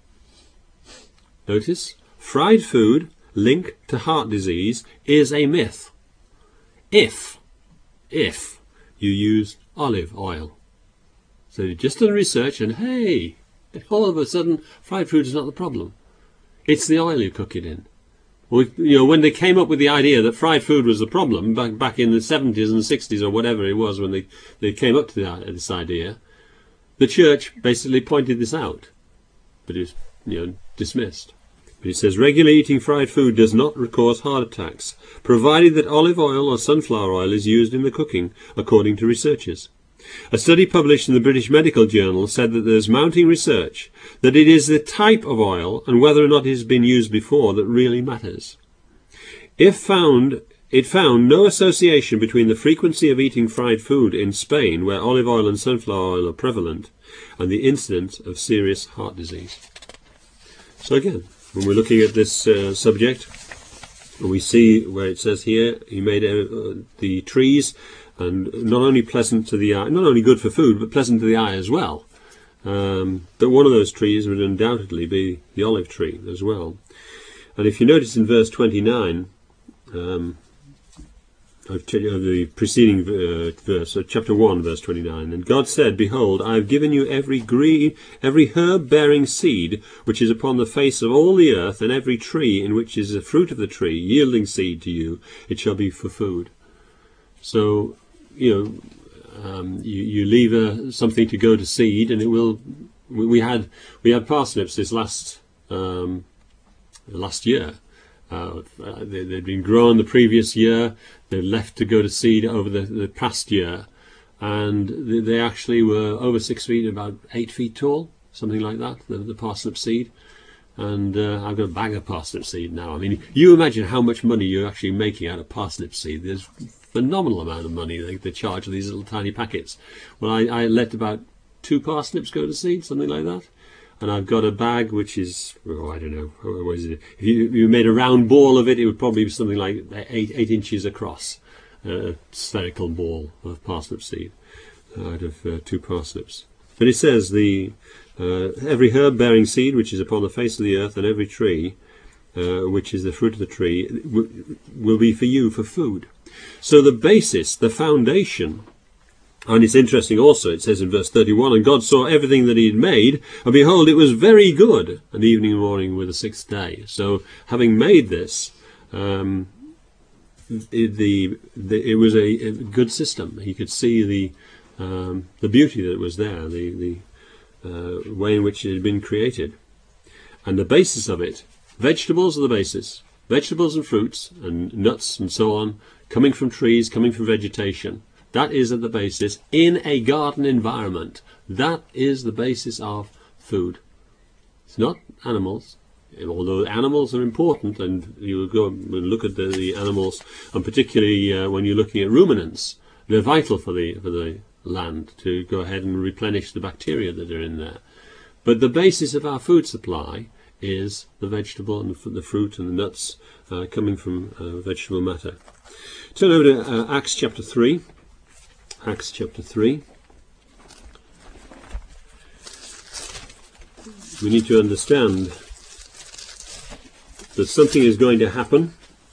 Notice, fried food linked to heart disease is a myth. If, if you use olive oil. So you've just done research and hey, all of a sudden fried food is not the problem. It's the oil you cook it in. Well, you know, when they came up with the idea that fried food was the problem back back in the seventies and sixties or whatever it was when they, they came up to the, this idea, the church basically pointed this out, but it was, you know, dismissed. But it says, "Regular eating fried food does not cause heart attacks, provided that olive oil or sunflower oil is used in the cooking, according to researchers. A study published in the British Medical Journal said that there's mounting research that it is the type of oil and whether or not it has been used before that really matters. If found, it found no association between the frequency of eating fried food in Spain, where olive oil and sunflower oil are prevalent, and the incidence of serious heart disease." So again, when we're looking at this uh, subject, we see where it says here, he made uh, the trees, and not only pleasant to the eye, not only good for food, but pleasant to the eye as well. Um, but one of those trees would undoubtedly be the olive tree as well. And if you notice in verse twenty-nine, um, of the preceding uh, verse, so chapter one, verse twenty-nine, "And God said, Behold, I have given you every green, every herb-bearing seed which is upon the face of all the earth, and every tree in which is the fruit of the tree, yielding seed to you, it shall be for food." So, you know, um, you, you leave a, something to go to seed, and it will. We, we had we had parsnips this last um, last year. Uh, they, they'd been grown the previous year. They left to go to seed over the, the past year, and they, they actually were over six feet, about eight feet tall, something like that. The, the parsnip seed, and uh, I've got a bag of parsnip seed now. I mean, you imagine how much money you're actually making out of parsnip seed. There's phenomenal amount of money they, they charge for these little tiny packets. Well, I, I let about two parsnips go to seed, something like that, and I've got a bag which is, oh, I don't know, what is it? If you, if you made a round ball of it, it would probably be something like eight, eight inches across, uh, a spherical ball of parsnip seed uh, out of uh, two parsnips. But it says, the uh, every herb bearing seed which is upon the face of the earth, and every tree uh, which is the fruit of the tree, will be for you for food. So the basis, the foundation. And it's interesting also, it says in verse thirty-one, and God saw everything that he had made, and behold, it was very good. And evening and morning were the sixth day. So having made this, um, it, the, the, it was a, a good system. He could see the um, the beauty that was there, the, the uh, way in which it had been created. And the basis of it, vegetables are the basis. Vegetables and fruits and nuts and so on, coming from trees, coming from vegetation. That is at the basis in a garden environment. That is the basis of food. It's not animals, although animals are important, and you will go and look at the, the animals, and particularly uh, when you're looking at ruminants, they're vital for the for the land to go ahead and replenish the bacteria that are in there. But the basis of our food supply is the vegetable and the fruit and the nuts uh, coming from uh, vegetable matter. Turn over to uh, Acts chapter three. Acts chapter three. We need to understand that something is going to happen.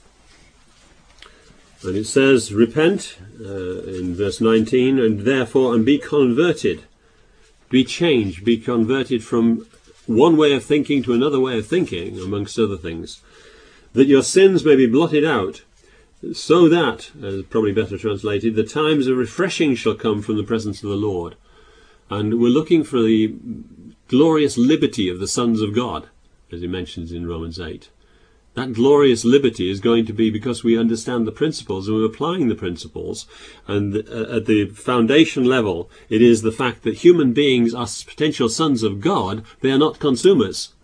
And it says, repent, uh, in verse nineteen, and therefore, and be converted. Be changed, be converted from one way of thinking to another way of thinking, amongst other things, that your sins may be blotted out, so that, as probably better translated, the times of refreshing shall come from the presence of the Lord. And we're looking for the glorious liberty of the sons of God, as he mentions in Romans eight. That glorious liberty is going to be because we understand the principles and we're applying the principles. And uh, at the foundation level, it is the fact that human beings are potential sons of God. They are not consumers.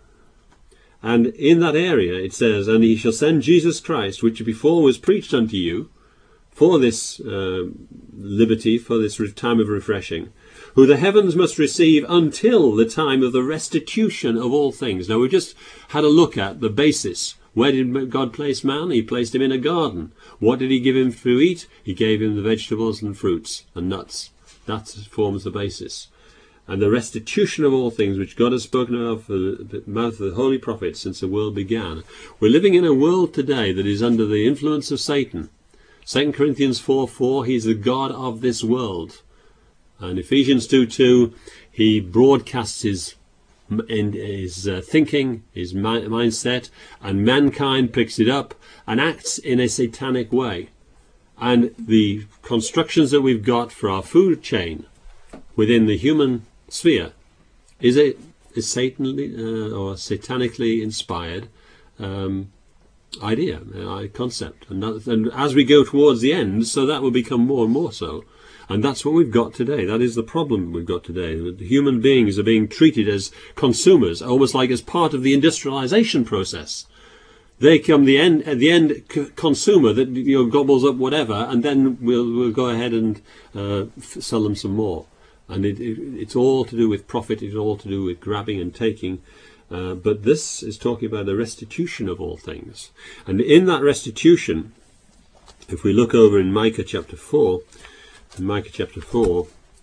And in that area it says, and he shall send Jesus Christ, which before was preached unto you, for this uh, liberty, for this time of refreshing, who the heavens must receive until the time of the restitution of all things. Now we've just had a look at the basis. Where did God place man? He placed him in a garden. What did he give him to eat? He gave him the vegetables and fruits and nuts. That forms the basis. And the restitution of all things which God has spoken of through the mouth of the holy prophets since the world began. We're living in a world today that is under the influence of Satan. Second Corinthians four four, he's the god of this world. And Ephesians two two, he broadcasts his in his uh, thinking, his mi mindset, and mankind picks it up and acts in a satanic way. And the constructions that we've got for our food chain within the human sphere is a is Satanly uh, or satanically inspired um, idea, uh, concept, and, that, and as we go towards the end, so that will become more and more so. And that's what we've got today. That is the problem we've got today. The human beings are being treated as consumers, almost like as part of the industrialization process. They come the end, at the end consumer that, you know, gobbles up whatever, and then we'll we'll go ahead and uh, sell them some more. And it, it, it's all to do with profit. It's all to do with grabbing and taking. Uh, but this is talking about the restitution of all things. And in that restitution, if we look over in Micah chapter four. In Micah chapter four,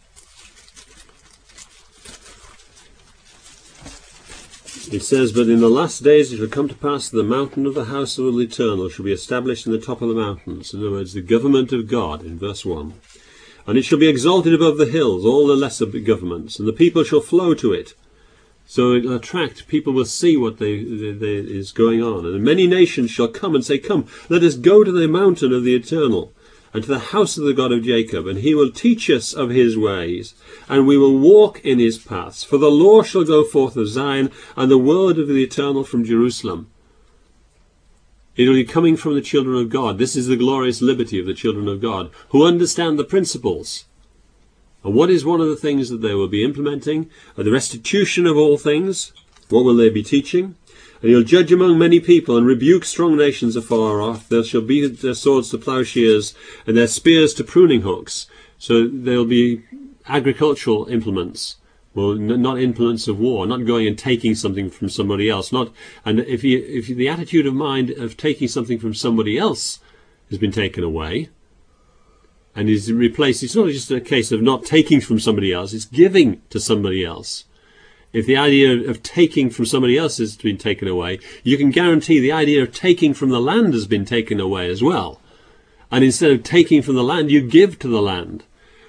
it says, but in the last days it shall come to pass that the mountain of the house of the Eternal shall be established in the top of the mountains. In other words, the government of God, in verse one. And it shall be exalted above the hills, all the lesser governments, and the people shall flow to it. So it will attract, people will see what they, they, they, is going on. And many nations shall come and say, come, let us go to the mountain of the Eternal, and to the house of the God of Jacob, and he will teach us of his ways, and we will walk in his paths. For the law shall go forth of Zion, and the word of the Eternal from Jerusalem. It will be coming from the children of God. This is the glorious liberty of the children of God, who understand the principles. And what is one of the things that they will be implementing? The restitution of all things. What will they be teaching? And he'll judge among many people, and rebuke strong nations afar off. There shall be their swords to plowshares, and their spears to pruning hooks. So there'll be agricultural implements Well, n not implements of war, not going and taking something from somebody else. Not, and if you, if you, the attitude of mind of taking something from somebody else has been taken away and is replaced, it's not just a case of not taking from somebody else, it's giving to somebody else. If the idea of taking from somebody else has been taken away, you can guarantee the idea of taking from the land has been taken away as well. And instead of taking from the land, you give to the land.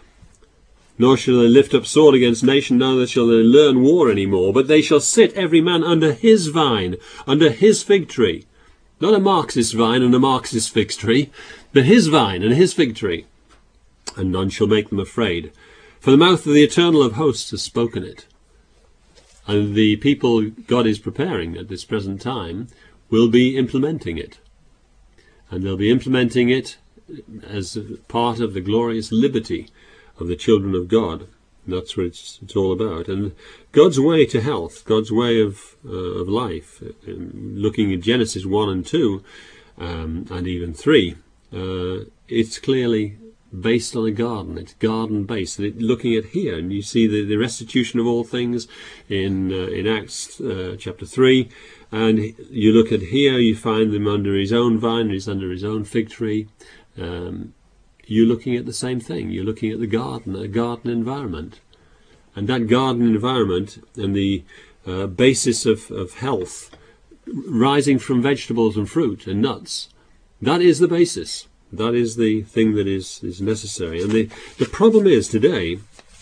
Nor shall they lift up sword against nation, neither shall they learn war any more, but they shall sit every man under his vine, under his fig tree. Not a Marxist vine and a Marxist fig tree, but his vine and his fig tree. And none shall make them afraid. For the mouth of the Eternal of hosts has spoken it. And the people God is preparing at this present time will be implementing it. And they'll be implementing it as part of the glorious liberty of the children of God. And that's what it's, it's all about. And God's way to health, God's way of, uh, of life, uh, looking at Genesis one and two, um, and even three, uh, it's clearly based on a garden. It's garden based. And it, looking at here, and you see the, the restitution of all things in, uh, in Acts uh, chapter three, and you look at here, you find them under his own vine, he's under his own fig tree. Um, You're looking at the same thing. You're looking at the garden, a garden environment. And that garden environment and the uh, basis of, of health rising from vegetables and fruit and nuts, that is the basis. That is the thing that is, is necessary. And the, the problem is today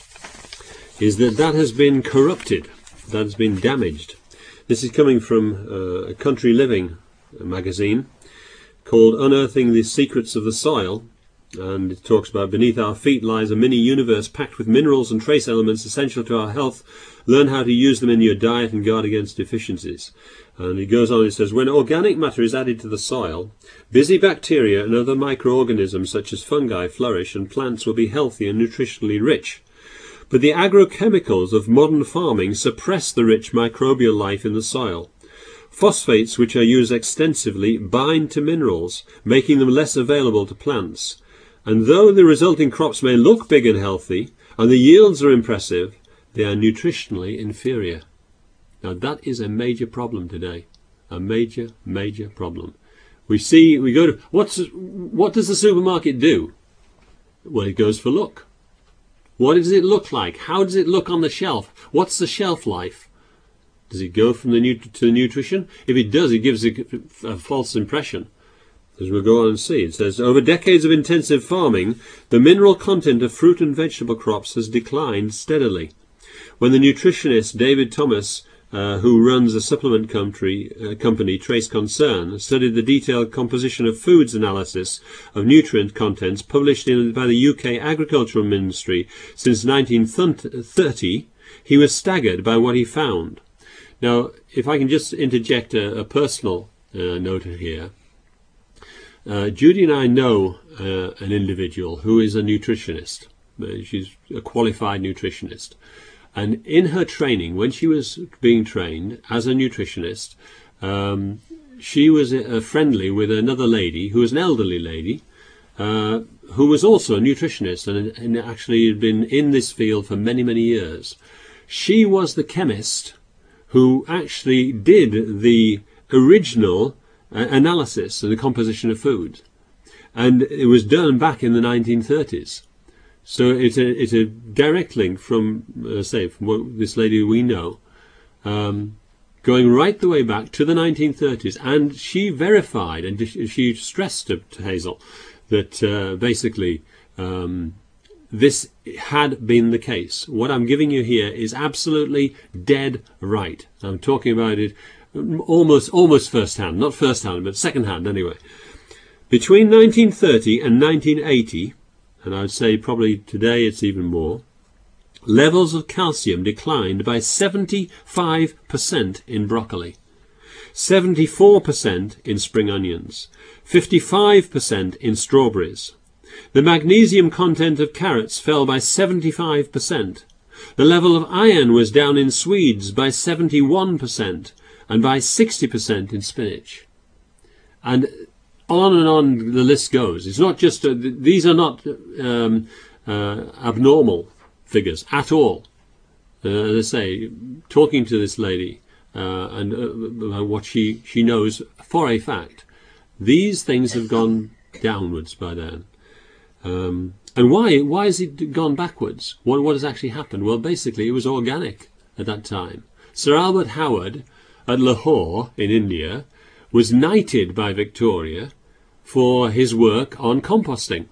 is that that has been corrupted. That has been damaged. This is coming from uh, a Country Living magazine called Unearthing the Secrets of the Soil. And it talks about beneath our feet lies a mini universe packed with minerals and trace elements essential to our health. Learn how to use them in your diet and guard against deficiencies. And it goes on, it says, when organic matter is added to the soil, busy bacteria and other microorganisms such as fungi flourish and plants will be healthy and nutritionally rich. But the agrochemicals of modern farming suppress the rich microbial life in the soil. Phosphates, which are used extensively, bind to minerals, making them less available to plants. And though the resulting crops may look big and healthy, and the yields are impressive, they are nutritionally inferior. Now that is a major problem today. A major, major problem. We see, we go to, what's, what does the supermarket do? Well, it goes for look. What does it look like? How does it look on the shelf? What's the shelf life? Does it go from the nu to the nutrition? If it does, it gives a, a false impression. As we'll go on and see, it says, over decades of intensive farming, the mineral content of fruit and vegetable crops has declined steadily. When the nutritionist David Thomas, uh, who runs a supplement country, uh, company, Trace Concern, studied the detailed composition of foods analysis of nutrient contents published in, by the U K Agricultural Ministry since nineteen thirty, he was staggered by what he found. Now, if I can just interject a, a personal uh, note here. Uh, Judy and I know uh, an individual who is a nutritionist. Uh, she's a qualified nutritionist. And in her training, when she was being trained as a nutritionist, um, she was uh, friendly with another lady who was an elderly lady uh, who was also a nutritionist and, and actually had been in this field for many, many years. She was the chemist who actually did the original analysis of the composition of food, and it was done back in the nineteen thirties. So it's a it's a direct link from uh, say from what this lady we know, um, going right the way back to the nineteen thirties, and she verified and she stressed to, to Hazel that uh, basically um, this had been the case. What I'm giving you here is absolutely dead right. I'm talking about it almost almost first hand, not first hand, but second hand anyway. Between nineteen thirty and nineteen eighty, and I'd say probably today it's even more, levels of calcium declined by seventy-five percent in broccoli, seventy-four percent in spring onions, fifty-five percent in strawberries. The magnesium content of carrots fell by seventy-five percent. The level of iron was down in swedes by seventy-one percent. And by sixty percent in spinach. And on and on the list goes. It's not just, uh, these are not um, uh, abnormal figures at all. uh, as I say, talking to this lady uh, and uh, what she, she knows for a fact, these things have gone downwards by then. Um, and why why has it gone backwards? What, what has actually happened? Well, basically, it was organic at that time. Sir Albert Howard at Lahore in India was knighted by Victoria for his work on composting.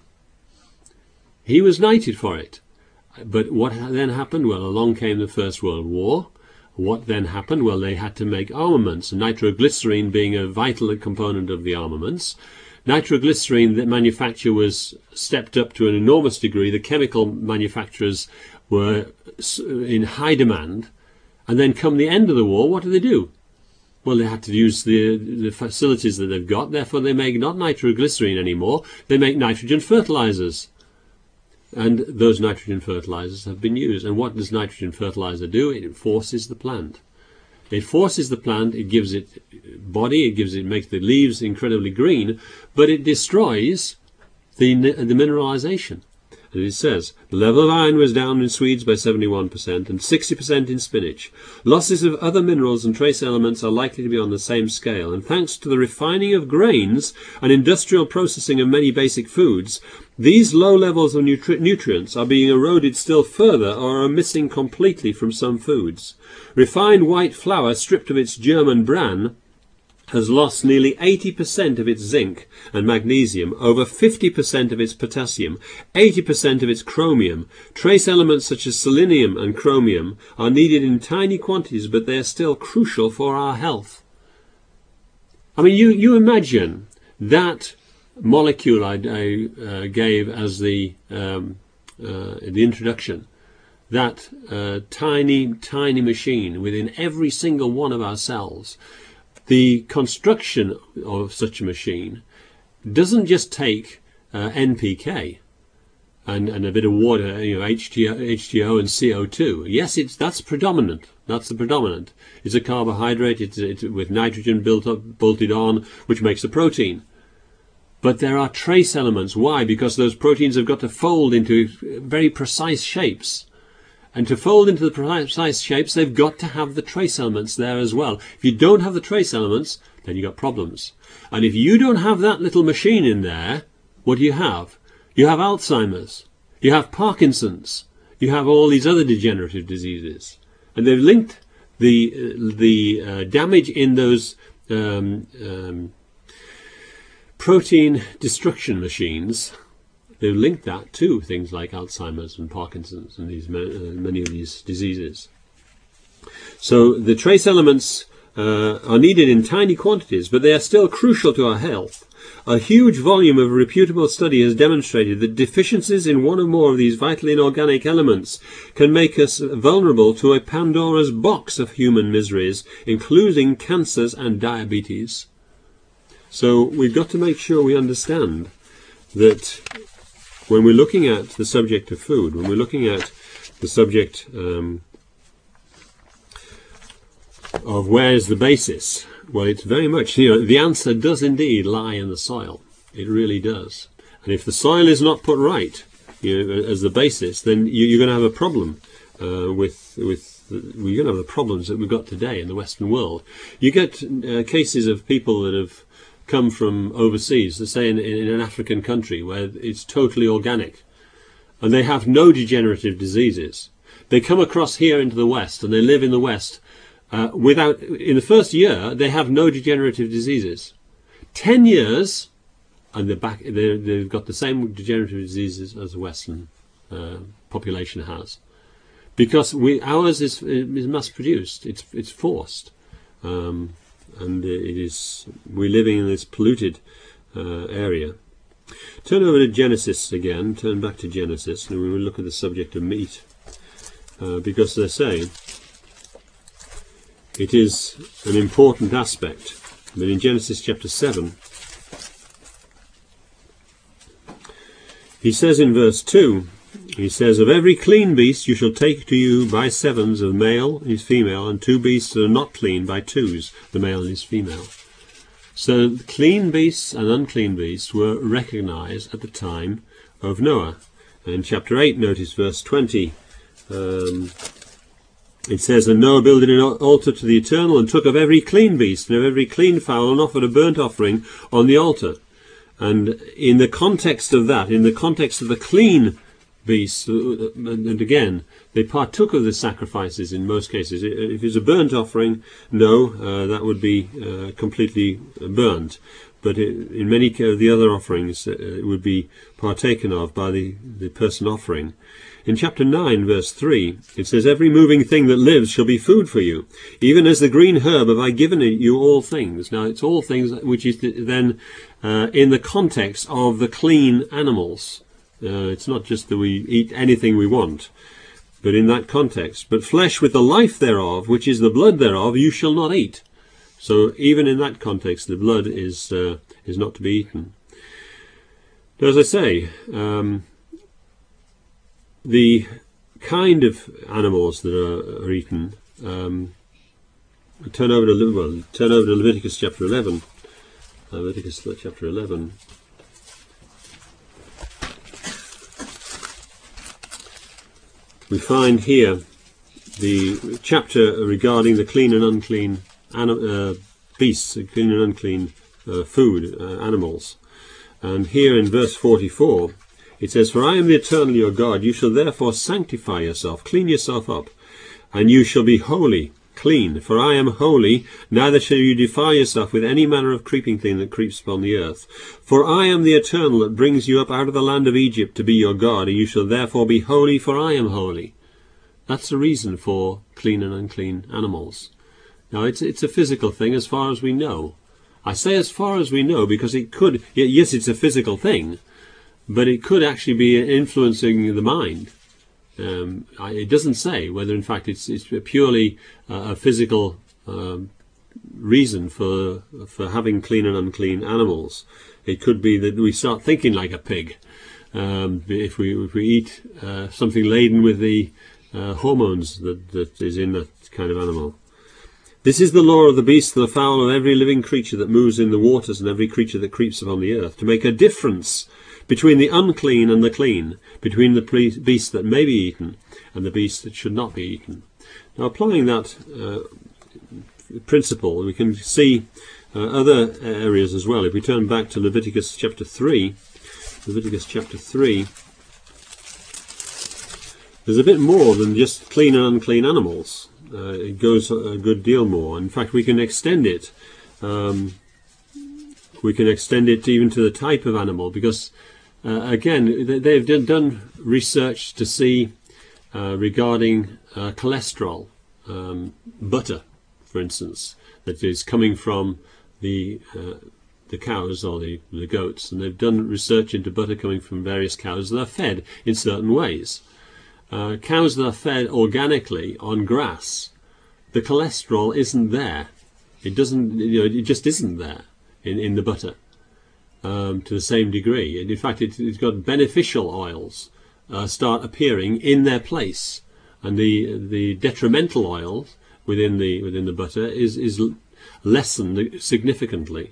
He was knighted for it. But what then happened? Well, along came the First World War. What then happened? Well, they had to make armaments, nitroglycerine being a vital component of the armaments. Nitroglycerine, the manufacture was stepped up to an enormous degree. The chemical manufacturers were in high demand. And then come the end of the war, what do they do? Well, they had to use the, the facilities that they've got. Therefore, they make not nitroglycerine anymore. They make nitrogen fertilizers. And those nitrogen fertilizers have been used. And what does nitrogen fertilizer do? It forces the plant. It forces the plant, it gives it body, it gives it makes the leaves incredibly green, but it destroys the, the mineralization. And it says, the level of iron was down in Swedes by seventy-one percent and sixty percent in spinach. Losses of other minerals and trace elements are likely to be on the same scale. And thanks to the refining of grains and industrial processing of many basic foods, these low levels of nutri nutrients are being eroded still further or are missing completely from some foods. Refined white flour stripped of its German bran has lost nearly eighty percent of its zinc and magnesium, over fifty percent of its potassium, eighty percent of its chromium. Trace elements such as selenium and chromium are needed in tiny quantities, but they are still crucial for our health. I mean, you, you imagine that molecule I, I uh, gave as the, um, uh, the introduction, that uh, tiny, tiny machine within every single one of our cells. The construction of such a machine doesn't just take uh, N P K and, and a bit of water, you know, H two O, H two O and C O two. Yes, it's that's predominant. That's the predominant. It's a carbohydrate. It's, it's with nitrogen built up, bolted on, which makes a protein. But there are trace elements. Why? Because those proteins have got to fold into very precise shapes. And to fold into the precise shapes, they've got to have the trace elements there as well. If you don't have the trace elements, then you've got problems. And if you don't have that little machine in there, what do you have? You have Alzheimer's. You have Parkinson's. You have all these other degenerative diseases. And they've linked the, uh, the uh, damage in those um, um, protein destruction machines. They've linked that to things like Alzheimer's and Parkinson's and these uh, many of these diseases. So the trace elements uh, are needed in tiny quantities, but they are still crucial to our health. A huge volume of reputable study has demonstrated that deficiencies in one or more of these vital inorganic elements can make us vulnerable to a Pandora's box of human miseries, including cancers and diabetes. So we've got to make sure we understand that when we're looking at the subject of food, when we're looking at the subject um, of where's the basis, well, it's very much, you know, the answer does indeed lie in the soil. It really does. And if the soil is not put right, you know, as the basis, then you, you're going to have a problem uh, with with the, you're going to have the problems that we've got today in the Western world. You get uh, cases of people that have come from overseas, let's say in, in an African country where it's totally organic and they have no degenerative diseases. They come across here into the West and they live in the West uh, without, in the first year, they have no degenerative diseases. Ten years and they're back, they're, they've got the same degenerative diseases as the Western uh, population has. Because we, ours is, is mass-produced, it's, it's forced. Um, and it is, we're living in this polluted uh, area. Turn over to Genesis again, turn back to Genesis, and we will look at the subject of meat. Uh, because, as I say, it is an important aspect. But in Genesis chapter seven, he says in verse two, he says, of every clean beast you shall take to you by sevens, of male and his female, and two beasts that are not clean by twos, the male and his female. So clean beasts and unclean beasts were recognized at the time of Noah. And in chapter eight, notice verse twenty. Um, it says, and Noah builded an altar to the Eternal, and took of every clean beast and of every clean fowl, and offered a burnt offering on the altar. And in the context of that, in the context of the clean beasts, and again, they partook of the sacrifices in most cases. If it's a burnt offering, no, uh, that would be uh, completely burnt. But it, in many of the other offerings, uh, it would be partaken of by the, the person offering. In chapter nine, verse three, it says, every moving thing that lives shall be food for you. Even as the green herb have I given you all things. Now, it's all things which is then uh, in the context of the clean animals. Uh, it's not just that we eat anything we want, but in that context. But flesh with the life thereof, which is the blood thereof, you shall not eat. So even in that context, the blood is uh, is not to be eaten. Now, as I say, um, the kind of animals that are, are eaten. Um, turn over to well, turn over to Leviticus chapter eleven. Leviticus chapter eleven. We find here the chapter regarding the clean and unclean uh, beasts, clean and unclean uh, food, uh, animals. And here in verse forty-four, it says, for I am the eternal your God, you shall therefore sanctify yourself, clean yourself up, and you shall be holy, clean, for I am holy, neither shall you defile yourself with any manner of creeping thing that creeps upon the earth. For I am the eternal that brings you up out of the land of Egypt to be your God, and you shall therefore be holy, for I am holy. That's the reason for clean and unclean animals. Now, it's, it's a physical thing as far as we know. I say as far as we know because it could, yes, it's a physical thing, but it could actually be influencing the mind. Um, I, it doesn't say whether, in fact, it's, it's purely uh, a physical um, reason for for having clean and unclean animals. It could be that we start thinking like a pig um, if we if we eat uh, something laden with the uh, hormones that that is in that kind of animal. This is the law of the beast, the fowl, and every living creature that moves in the waters, and every creature that creeps upon the earth, to make a difference between the unclean and the clean, between the beast that may be eaten and the beast that should not be eaten. Now, applying that uh, principle, we can see uh, other areas as well. If we turn back to Leviticus chapter three, Leviticus chapter three, there's a bit more than just clean and unclean animals. Uh, it goes a good deal more. In fact, we can extend it. Um, we can extend it even to the type of animal, because uh, again, they've done, done research to see uh, regarding uh, cholesterol, um, butter, for instance, that is coming from the uh, the cows or the, the goats, and they've done research into butter coming from various cows that are fed in certain ways. Uh, cows that are fed organically on grass, the cholesterol isn't there. It doesn't, you know, it just isn't there in, in the butter um, to the same degree. And in fact, it, it's got beneficial oils uh, start appearing in their place, and the the detrimental oils within the within the butter is is lessened significantly.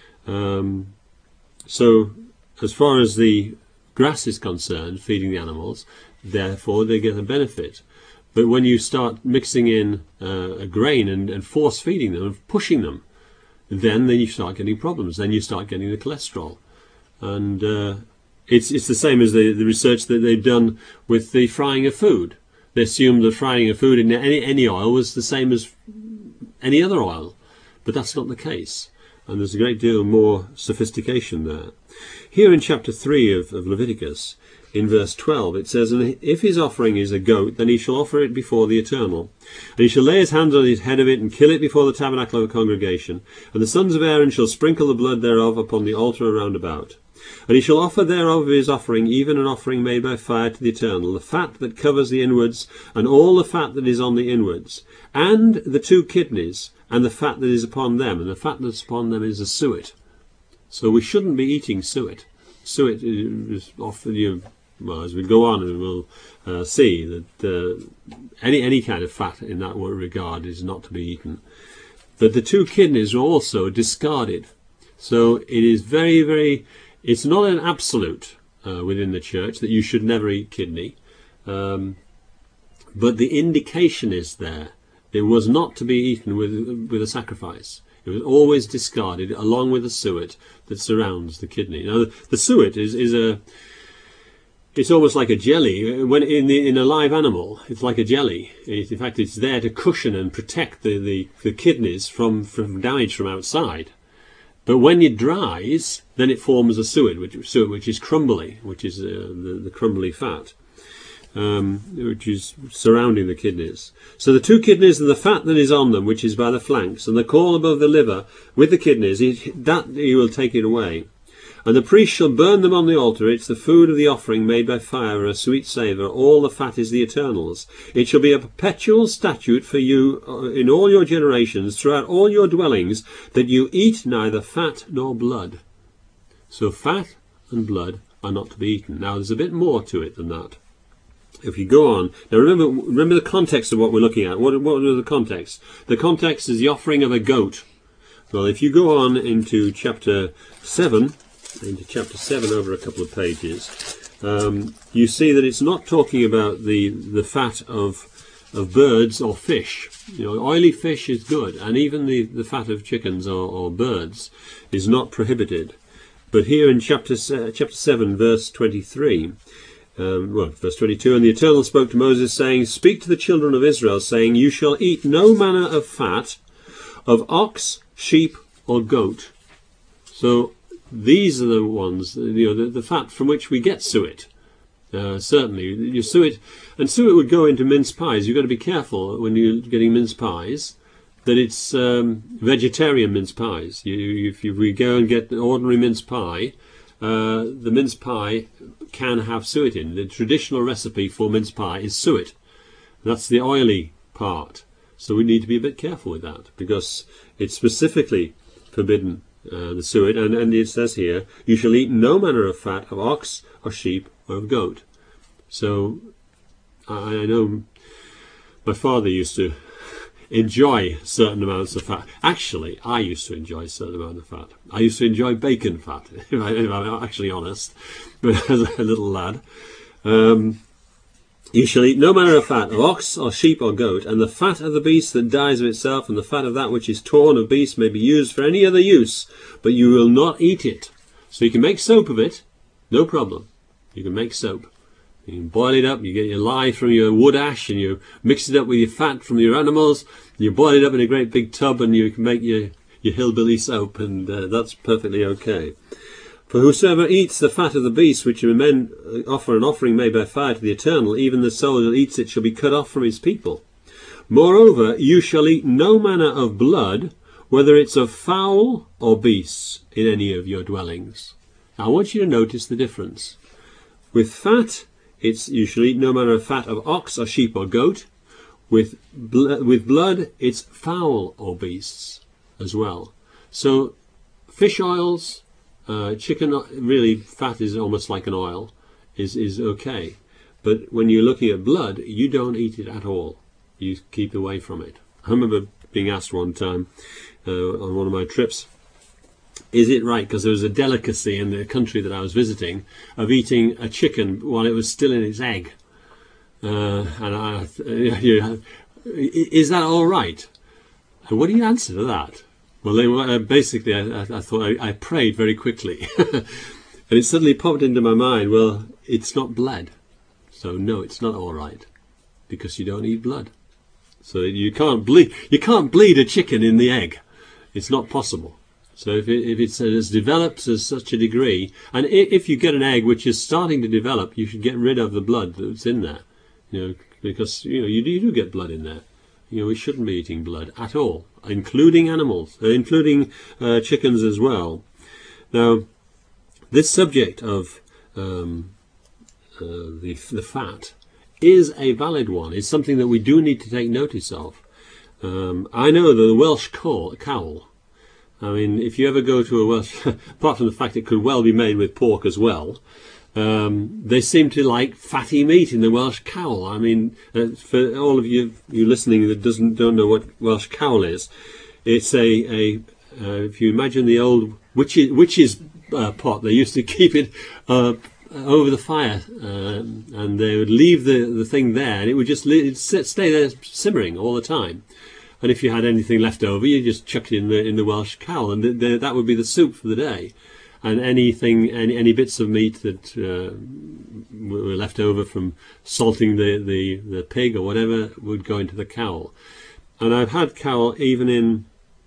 Um, so, as far as the grass is concerned, feeding the animals, therefore they get a benefit. But when you start mixing in uh, a grain and, and force feeding them and pushing them, then then you start getting problems. Then you start getting the cholesterol, and uh, it's it's the same as the, the research that they've done with the frying of food. They assumed that frying of food in any any oil was the same as any other oil, but that's not the case. And there's a great deal more sophistication there. Here in chapter three of, of Leviticus, in verse twelve, it says, and if his offering is a goat, then he shall offer it before the Eternal. And he shall lay his hands on his head of it, and kill it before the tabernacle of the congregation. And the sons of Aaron shall sprinkle the blood thereof upon the altar around about. And he shall offer thereof his offering, even an offering made by fire to the Eternal, the fat that covers the inwards, and all the fat that is on the inwards, and the two kidneys, and the fat that is upon them. And the fat that is upon them is a suet. So we shouldn't be eating suet. Suet is often, you well, as we go on, and we'll uh, see that uh, any any kind of fat in that regard is not to be eaten. But the two kidneys are also discarded. So it is very, very, it's not an absolute uh, within the church that you should never eat kidney. Um, but the indication is there. It was not to be eaten with, with a sacrifice. It was always discarded along with the suet that surrounds the kidney. Now, the suet is, is a... It's almost like a jelly. When in the, in a live animal, it's like a jelly. It, in fact, it's there to cushion and protect the, the, the kidneys from, from damage from outside. But when it dries, then it forms a suet, which, suet, which is crumbly, which is uh, the, the crumbly fat, um, which is surrounding the kidneys. So the two kidneys and the fat that is on them, which is by the flanks, and the caul above the liver with the kidneys, it, that he will take it away. And the priest shall burn them on the altar. It's the food of the offering made by fire, a sweet savour. All the fat is the Eternal's. It shall be a perpetual statute for you in all your generations, throughout all your dwellings, that you eat neither fat nor blood. So fat and blood are not to be eaten. Now there's a bit more to it than that. If you go on, now remember, remember the context of what we're looking at. What, what are the context? The context is the offering of a goat. Well, if you go on into chapter seven, into chapter seven over a couple of pages, um, you see that it's not talking about the the fat of of birds or fish. You know, oily fish is good, and even the the fat of chickens or, or birds is not prohibited. But here in chapter uh, chapter seven, verse twenty-three, um, well, verse twenty-two, and the Eternal spoke to Moses, saying, "Speak to the children of Israel, saying, You shall eat no manner of fat of ox, sheep, or goat." So these are the ones, you know, the, the fat from which we get suet. Uh, certainly, your suet, and suet would go into mince pies. You've got to be careful when you're getting mince pies that it's um, vegetarian mince pies. You, if you we go and get an ordinary mince pie, uh, the mince pie can have suet in. The traditional recipe for mince pie is suet. That's the oily part. So we need to be a bit careful with that, because it's specifically forbidden. Uh, the suet, and, and it says here, you shall eat no manner of fat of ox or sheep or of goat. So I, I know my father used to enjoy certain amounts of fat. Actually, I used to enjoy a certain amount of fat. I used to enjoy bacon fat, if, I, if I'm actually honest, but as a little lad. Um, You shall eat no manner of fat of ox or sheep or goat, and the fat of the beast that dies of itself, and the fat of that which is torn of beast may be used for any other use, but you will not eat it. So you can make soap of it, no problem. You can make soap. You can boil it up, you get your lye from your wood ash, and you mix it up with your fat from your animals, you boil it up in a great big tub, and you can make your, your hillbilly soap, and uh, that's perfectly okay. For whosoever eats the fat of the beast, which men offer an offering made by fire to the Eternal, even the soul that eats it shall be cut off from his people. Moreover, you shall eat no manner of blood, whether it's of fowl or beasts, in any of your dwellings. Now, I want you to notice the difference. With fat, it's you shall eat no manner of fat of ox or sheep or goat. With bl- with blood, it's fowl or beasts as well. So, fish oils. Uh, chicken, really, fat is almost like an oil, is, is okay. But when you're looking at blood, you don't eat it at all. You keep away from it. I remember being asked one time uh, on one of my trips, is it right, because there was a delicacy in the country that I was visiting, of eating a chicken while it was still in its egg? Uh, and I, you know, is that all right? And what do you answer to that? Well, they were, uh, basically, I, I thought I, I prayed very quickly, and it suddenly popped into my mind. Well, it's not blood, so no, it's not all right, because you don't eat blood. So you can't bleed. You can't bleed a chicken in the egg. It's not possible. So if it, if it's, it's developed to such a degree, and if you get an egg which is starting to develop, you should get rid of the blood that's in there, you know, because you know you do, you do get blood in there. You know, we shouldn't be eating blood at all, including animals, uh, including uh, chickens as well. Now, this subject of um, uh, the, the fat is a valid one. It's something that we do need to take notice of. Um, I know that the Welsh cow, cowl, I mean, if you ever go to a Welsh, apart from the fact it could well be made with pork as well, Um, they seem to like fatty meat in the Welsh cowl. I mean, uh, for all of you you listening that doesn't don't know what Welsh cowl is, it's a a uh, if you imagine the old witches witches uh, pot, they used to keep it uh, over the fire, uh, and they would leave the, the thing there, and it would just it'd sit, stay there simmering all the time. And if you had anything left over, you just chuck it in the in the Welsh cowl, and the, the, that would be the soup for the day. And anything, any any bits of meat that uh, were left over from salting the, the the pig or whatever would go into the cowl. And I've had cowl even in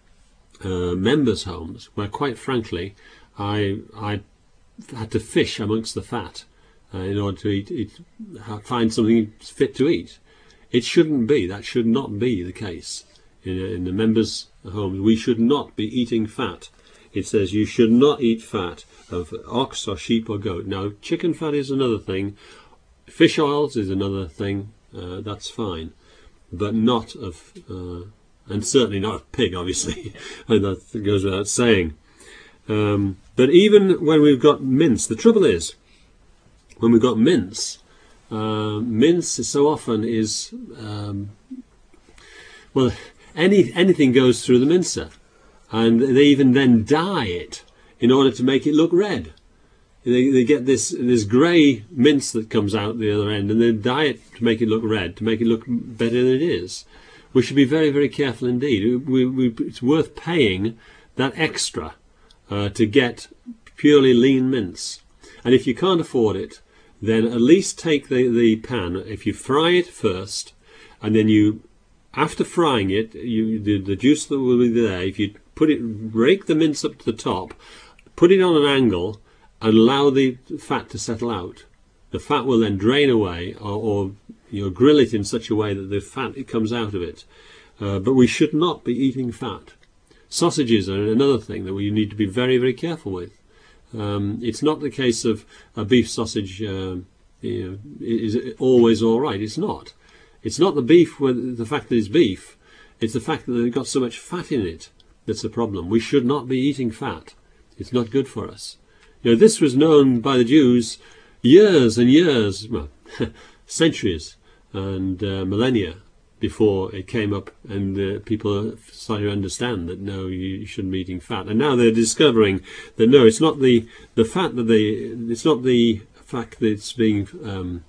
uh, members' homes, where quite frankly, I I had to fish amongst the fat uh, in order to eat, eat, find something fit to eat. It shouldn't be. That should not be the case. In, in the members' homes, we should not be eating fat. It says you should not eat fat of ox or sheep or goat. Now, chicken fat is another thing. Fish oils is another thing. Uh, that's fine. But not of, uh, and certainly not of pig, obviously. And that goes without saying. Um, but even when we've got mince, the trouble is, when we've got mince, uh, mince so often is, um, well, any anything goes through the mincer. And they even then dye it in order to make it look red. They, they get this this grey mince that comes out the other end, and they dye it to make it look red, to make it look better than it is. We should be very, very careful indeed. We, we, it's worth paying that extra uh, to get purely lean mince. And if you can't afford it, then at least take the, the pan. If you fry it first, and then you, after frying it, you the, the juice that will be there, if you put it, rake the mince up to the top, put it on an angle, and allow the fat to settle out. The fat will then drain away, or, or you know, grill it in such a way that the fat it comes out of it. Uh, but we should not be eating fat. Sausages are another thing that we need to be very, very careful with. Um, it's not the case of a beef sausage uh, you know, is always all right. It's not. It's not the beef, with the fact that it's beef. It's the fact that they've got so much fat in it that's the problem. We should not be eating fat. It's not good for us. You know, this was known by the Jews years and years, well, centuries and uh, millennia before it came up, and uh, people started to understand that no, you shouldn't be eating fat. And now they're discovering that no, it's not the the fat that they, it's not the fact that it's being um,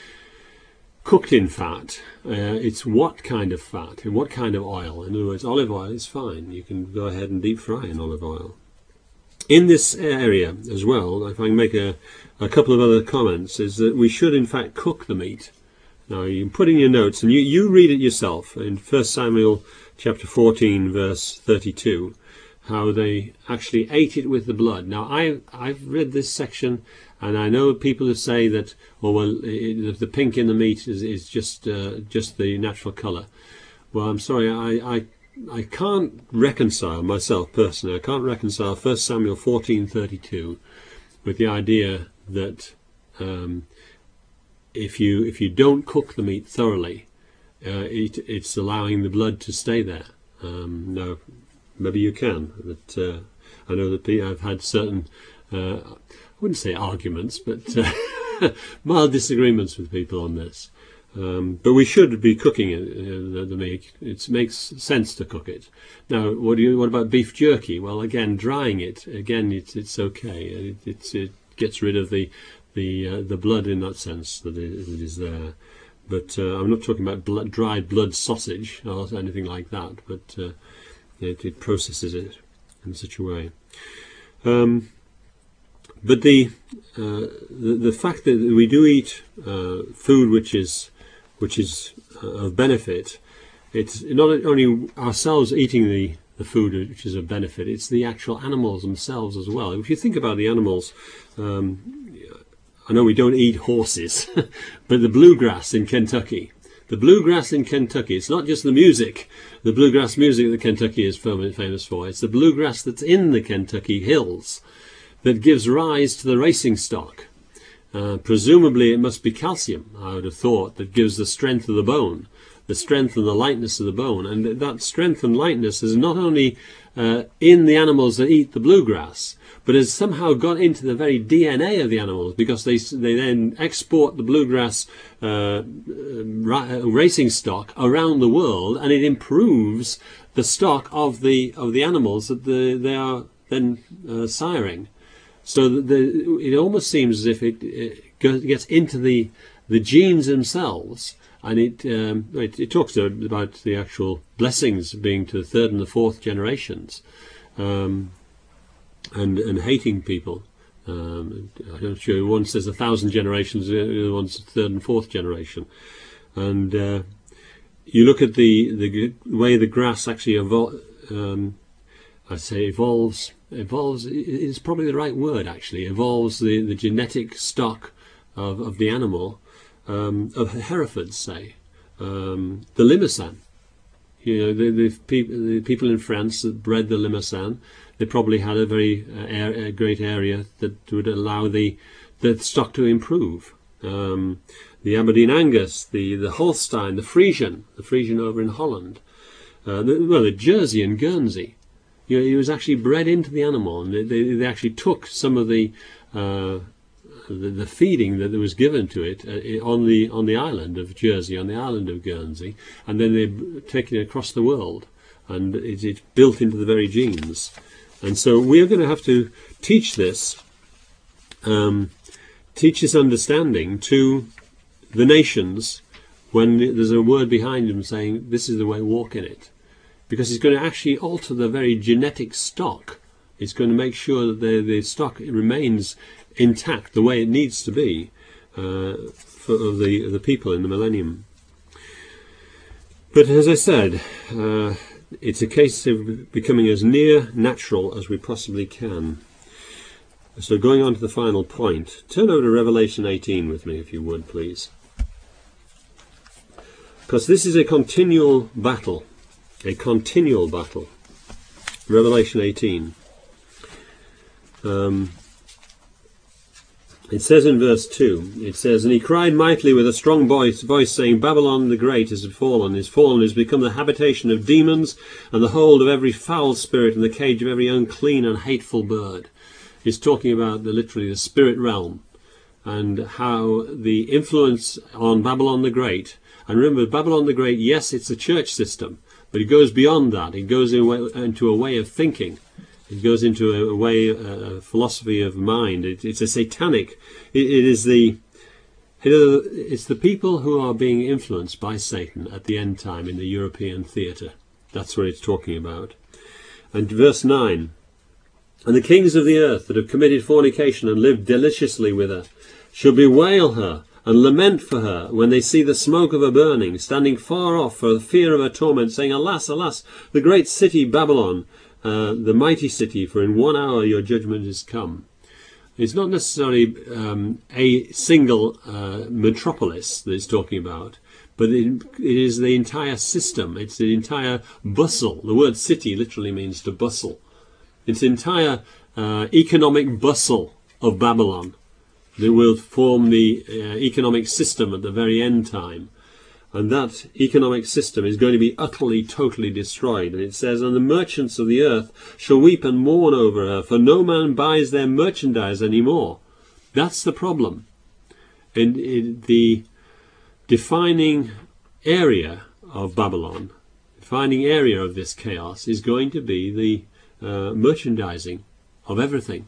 cooked in fat. Uh, it's what kind of fat and what kind of oil. In other words, olive oil is fine. You can go ahead and deep fry in olive oil. In this area as well, if I can make a, a couple of other comments, is that we should in fact cook the meat. Now you can put in your notes, and you, you read it yourself in First Samuel chapter fourteen verse thirty-two, how they actually ate it with the blood. Now I, I've read this section, and I know people who say that, oh well, it, the pink in the meat is, is just uh, just the natural colour. Well, I'm sorry, I, I I can't reconcile myself personally. I can't reconcile First Samuel fourteen thirty-two with the idea that um, if you if you don't cook the meat thoroughly, uh, it, it's allowing the blood to stay there. Um, now, maybe you can, but uh, I know that I've had certain, uh, I wouldn't say arguments, but uh, mild disagreements with people on this. Um, but we should be cooking it, uh, the, the meat. It makes sense to cook it. Now, what do you? What about beef jerky? Well, again, drying it. Again, it's it's okay. It, it, it gets rid of the the uh, the blood in that sense that it, it is there. But uh, I'm not talking about blood, dried blood sausage or anything like that. But uh, it, it processes it in such a way. Um, but the, uh, the the fact that we do eat uh, food which is which is uh, of benefit, it's not only ourselves eating the, the food which is of benefit, it's the actual animals themselves as well. If you think about the animals, um, I know we don't eat horses, but the bluegrass in Kentucky, the bluegrass in Kentucky, it's not just the music, the bluegrass music that Kentucky is famous for, it's the bluegrass that's in the Kentucky hills that gives rise to the racing stock. Uh, presumably it must be calcium, I would have thought, that gives the strength of the bone, the strength and the lightness of the bone. And that strength and lightness is not only uh, in the animals that eat the bluegrass, but has somehow got into the very D N A of the animals, because they they then export the bluegrass uh, racing stock around the world, and it improves the stock of the of the animals that the, they are then uh, siring. So the, the, it almost seems as if it, it goes, gets into the the genes themselves, and it, um, it it talks about the actual blessings being to the third and the fourth generations, um, and and hating people. Um, I'm not sure. One says a thousand generations, the other one's third and fourth generation, and uh, you look at the the way the grass actually evolves. Um, I say evolves. Evolves is probably the right word. Actually, evolves the, the genetic stock of, of the animal, um, of Herefords, say, um, the Limousin. You know, the the, peop the people in France that bred the Limousin, they probably had a very uh, air, a great area that would allow the the stock to improve. Um, the Aberdeen Angus, the the Holstein, the Friesian, the Friesian over in Holland, uh, the, well, the Jersey and Guernsey. You know, he was actually bred into the animal, and they, they, they actually took some of the, uh, the the feeding that was given to it uh, on the on the island of Jersey, on the island of Guernsey, and then they take it across the world, and it's, it's built into the very genes. And so we are going to have to teach this, um, teach this understanding to the nations when there's a word behind them saying, "This is the way, walk in it." Because it's going to actually alter the very genetic stock. It's going to make sure that the, the stock remains intact the way it needs to be uh, for the, the people in the millennium. But as I said, uh, it's a case of becoming as near natural as we possibly can. So going on to the final point, turn over to Revelation eighteen with me, if you would, please. Because this is a continual battle. A continual battle. Revelation eighteen. Um, it says in verse two, it says, "And he cried mightily with a strong voice, voice saying, Babylon the great is fallen, is fallen, is become the habitation of demons, and the hold of every foul spirit, and the cage of every unclean and hateful bird." He's talking about the literally the spirit realm, and how the influence on Babylon the Great. And remember, Babylon the Great, yes, it's a church system, but it goes beyond that. It goes into a way of thinking. It goes into a way, a philosophy of mind. It, it's a satanic. It, it is the. It's the people who are being influenced by Satan at the end time in the European theatre. That's what it's talking about. And verse nine. "And the kings of the earth that have committed fornication and lived deliciously with her shall bewail her and lament for her when they see the smoke of her burning, standing far off for the fear of her torment, saying, Alas, alas, the great city Babylon, uh, the mighty city, for in one hour your judgment is come." It's not necessarily um, a single uh, metropolis that it's talking about, but it, it is the entire system. It's the entire bustle. The word city literally means to bustle. It's the entire uh, economic bustle of Babylon that will form the uh, economic system at the very end time. And that economic system is going to be utterly, totally destroyed. And it says, "And the merchants of the earth shall weep and mourn over her, for no man buys their merchandise any more." That's the problem. And it, the defining area of Babylon, defining area of this chaos, is going to be the uh, merchandising of everything.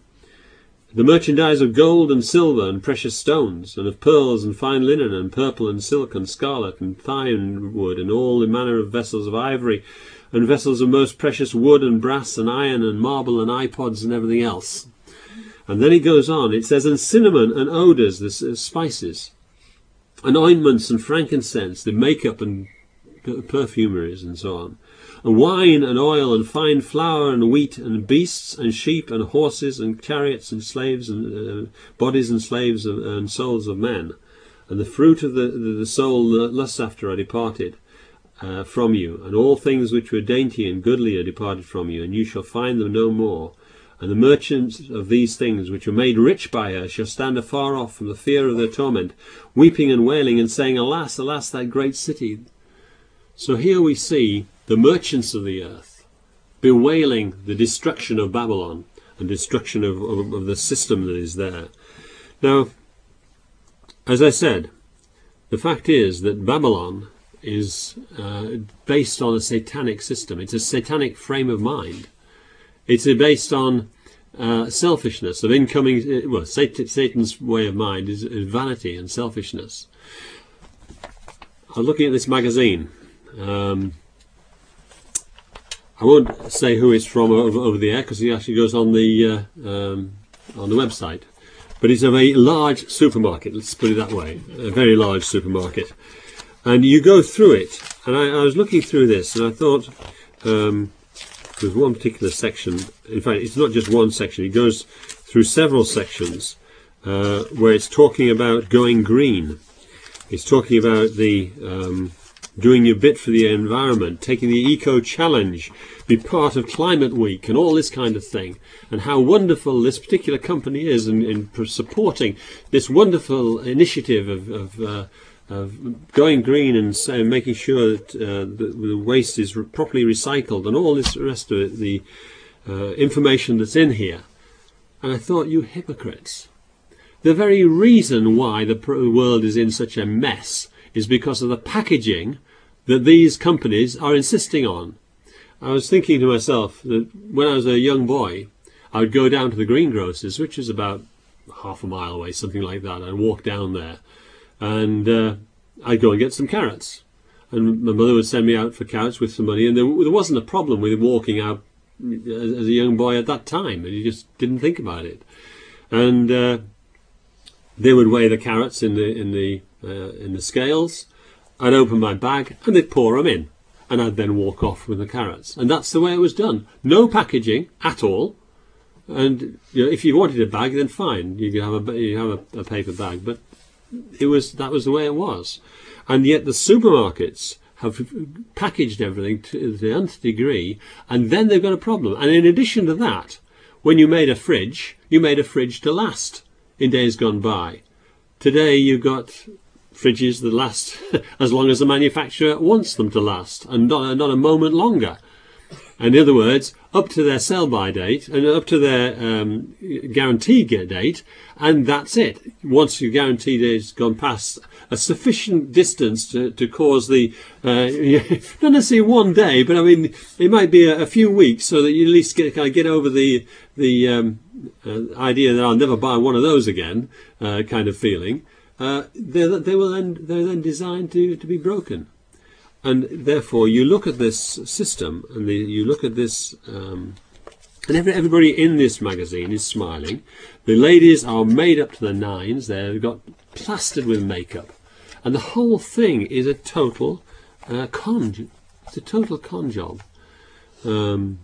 "The merchandise of gold and silver and precious stones, and of pearls and fine linen, and purple and silk and scarlet and thyme wood, and all the manner of vessels of ivory, and vessels of most precious wood and brass and iron and marble and iPods and everything else." And then it goes on. It says, "And cinnamon and odours," the uh, spices, "and ointments and frankincense," the makeup and perfumeries and so on, "and wine and oil and fine flour and wheat, and beasts and sheep and horses and chariots and slaves and uh, bodies and slaves and, and souls of men. And the fruit of the, the, the soul that lusts after are departed uh, from you, and all things which were dainty and goodly are departed from you, and you shall find them no more. And the merchants of these things which were made rich by her shall stand afar off from the fear of their torment, weeping and wailing and saying, Alas, alas, that great city." So here we see the merchants of the earth bewailing the destruction of Babylon and destruction of, of, of the system that is there. Now, as I said, the fact is that Babylon is uh, based on a satanic system. It's a satanic frame of mind. It's based on uh, selfishness, of incoming, well, Satan's way of mind is, is vanity and selfishness. I was looking at this magazine. Um, I won't say who it's from over, over the air, because he actually goes on the uh, um, on the website. But it's of a large supermarket, let's put it that way, a very large supermarket. And you go through it, and I, I was looking through this, and I thought um, there was one particular section. In fact, it's not just one section, it goes through several sections uh, where it's talking about going green. It's talking about the um, doing your bit for the environment, taking the eco challenge, be part of Climate Week, and all this kind of thing, and how wonderful this particular company is in, in supporting this wonderful initiative of, of, uh, of going green and uh, making sure that uh, the, the waste is re properly recycled, and all this rest of it, the uh, information that's in here. And I thought, you hypocrites. The very reason why the world is in such a mess is because of the packaging that these companies are insisting on. I was thinking to myself that when I was a young boy, I would go down to the greengrocers, which is about half a mile away, something like that. I'd walk down there, and uh, I'd go and get some carrots. And my mother would send me out for carrots with some money, and there, there wasn't a problem with walking out as, as a young boy at that time, and you just didn't think about it. And uh, they would weigh the carrots in the in the uh, in the scales. I'd open my bag and they'd pour them in, and I'd then walk off with the carrots. And that's the way it was done. No packaging at all. And you know, if you wanted a bag, then fine, you could have a you have a, a paper bag. But it was that was the way it was. And yet the supermarkets have packaged everything to the nth degree, and then they've got a problem. And in addition to that, when you made a fridge, you made a fridge to last in days gone by. Today you've got fridges that last as long as the manufacturer wants them to last, and not, not a moment longer. And in other words, up to their sell-by date and up to their um, guarantee date, and that's it. Once your guarantee date has gone past a sufficient distance to, to cause the, uh, not necessarily one day, but I mean, it might be a, a few weeks, so that you at least get, kind of get over the, the um, uh, idea that I'll never buy one of those again, uh, kind of feeling. Uh, they will then they're then designed to to be broken, and therefore you look at this system and the, you look at this, um, and every, everybody in this magazine is smiling. The ladies are made up to the nines; they've got plastered with makeup, and the whole thing is a total uh, con. It's a total con job. Um,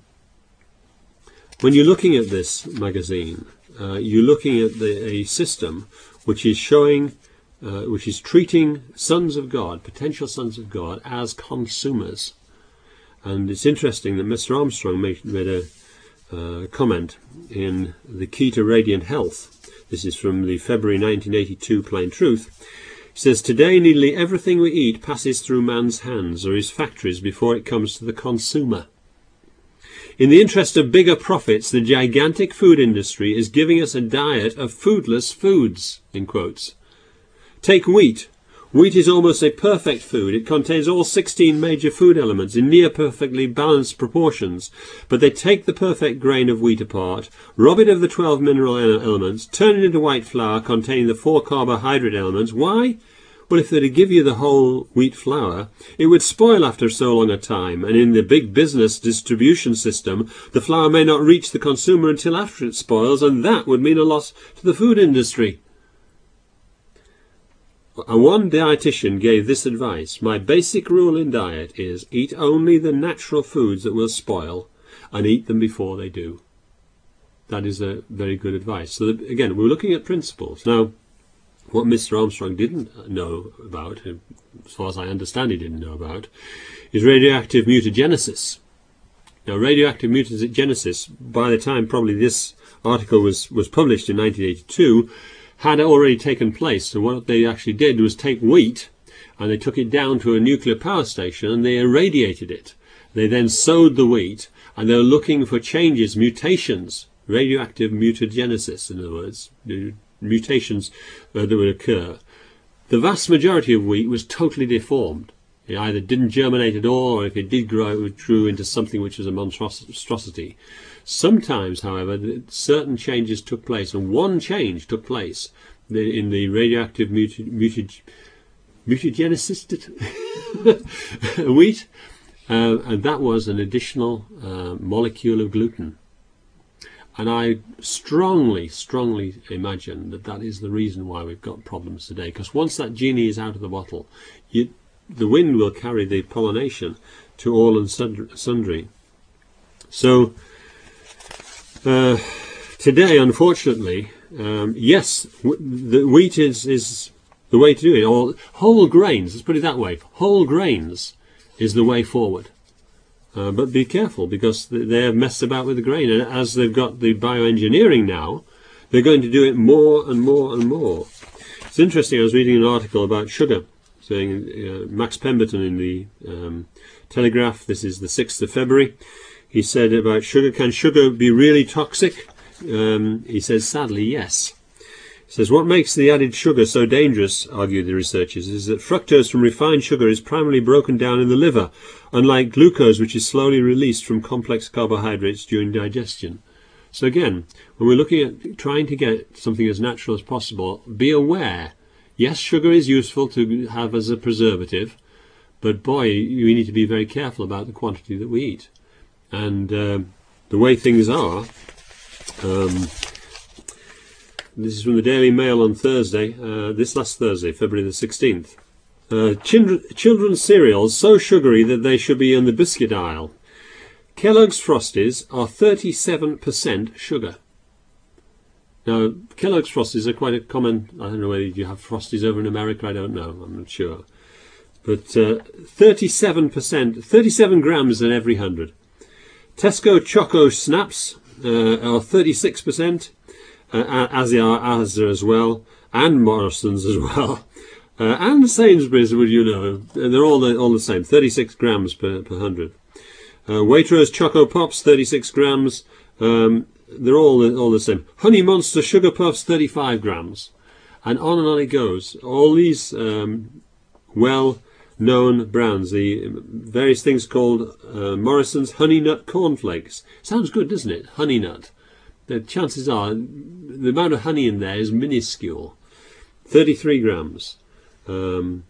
when you're looking at this magazine, uh, you're looking at the, a system which is showing, uh, which is treating sons of God, potential sons of God, as consumers. And it's interesting that Mister Armstrong made, made a uh, comment in The Key to Radiant Health. This is from the February nineteen eighty-two Plain Truth. He says, "Today nearly everything we eat passes through man's hands or his factories before it comes to the consumer. In the interest of bigger profits, the gigantic food industry is giving us a diet of foodless foods," in quotes. Take wheat. Wheat is almost a perfect food. It contains all sixteen major food elements in near perfectly balanced proportions. But they take the perfect grain of wheat apart, rob it of the twelve mineral elements, turn it into white flour containing the four carbohydrate elements. Why? Well, if they were to give you the whole wheat flour, it would spoil after so long a time, and in the big business distribution system, the flour may not reach the consumer until after it spoils, and that would mean a loss to the food industry. And one dietitian gave this advice: "My basic rule in diet is eat only the natural foods that will spoil, and eat them before they do." That is a very good advice. So that, again, we're looking at principles. Now, what Mister Armstrong didn't know about, as far as I understand he didn't know about, is radioactive mutagenesis. Now, radioactive mutagenesis, by the time probably this article was, was published in nineteen eighty-two, had already taken place. So what they actually did was take wheat, and they took it down to a nuclear power station, and they irradiated it. They then sowed the wheat, and they were looking for changes, mutations, radioactive mutagenesis, in other words, mutations uh, that would occur. The vast majority of wheat was totally deformed. It either didn't germinate at all, or if it did grow, it grew into something which was a monstrosity. Sometimes, however, certain changes took place, and one change took place in the radioactive muta mutagenesis wheat, uh, and that was an additional uh, molecule of gluten. And I strongly, strongly imagine that that is the reason why we've got problems today. Because once that genie is out of the bottle, you, the wind will carry the pollination to all and sundry. So uh, today, unfortunately, um, yes, w the wheat is, is the way to do it. Or whole grains, let's put it that way. Whole grains is the way forward. Uh, but be careful, because they're messed about with the grain, and as they've got the bioengineering now, they're going to do it more and more and more. It's interesting, I was reading an article about sugar, saying uh, Max Pemberton in the um, Telegraph, this is the sixth of February, he said about sugar, can sugar be really toxic? Um, he says, sadly, yes. He says, what makes the added sugar so dangerous, argue the researchers, is that fructose from refined sugar is primarily broken down in the liver, unlike glucose, which is slowly released from complex carbohydrates during digestion. So again, when we're looking at trying to get something as natural as possible, be aware, yes, sugar is useful to have as a preservative, but boy, we need to be very careful about the quantity that we eat. And uh, the way things are, um, this is from the Daily Mail on Thursday, uh, this last Thursday, February the sixteenth. Uh, children, children's cereals so sugary that they should be in the biscuit aisle. Kellogg's Frosties are thirty-seven percent sugar. Now, Kellogg's Frosties are quite a common, I don't know whether you have Frosties over in America, I don't know, I'm not sure. But uh, thirty-seven percent, thirty-seven grams in every hundred. Tesco Choco Snaps uh, are thirty-six percent, uh, as are Asda as well, and Morrison's as well. Uh, and Sainsbury's, would you know, they're all the, all the same, thirty-six grams per, per hundred. Uh, Waitrose Choco Pops, thirty-six grams, um, they're all the, all the same. Honey Monster Sugar Puffs, thirty-five grams. And on and on it goes. All these um, well-known brands, the various things called uh, Morrison's Honey Nut Cornflakes. Sounds good, doesn't it? Honey Nut. The chances are, the amount of honey in there is minuscule. thirty-three grams. Um,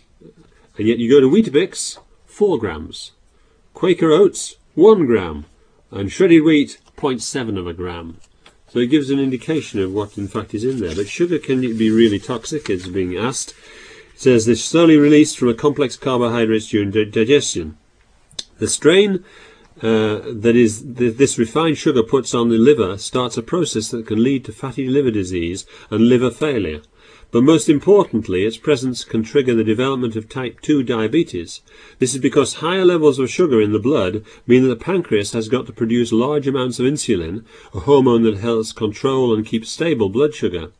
and yet you go to Weetabix, four grams. Quaker Oats, one gram. And shredded wheat, zero point seven of a gram. So it gives an indication of what in fact is in there. But sugar can be really toxic, it's being asked. It says this slowly released from a complex carbohydrates during digestion. The strain uh, that is th this refined sugar puts on the liver starts a process that can lead to fatty liver disease and liver failure. But most importantly, its presence can trigger the development of type two diabetes. This is because higher levels of sugar in the blood mean that the pancreas has got to produce large amounts of insulin, a hormone that helps control and keep stable blood sugar,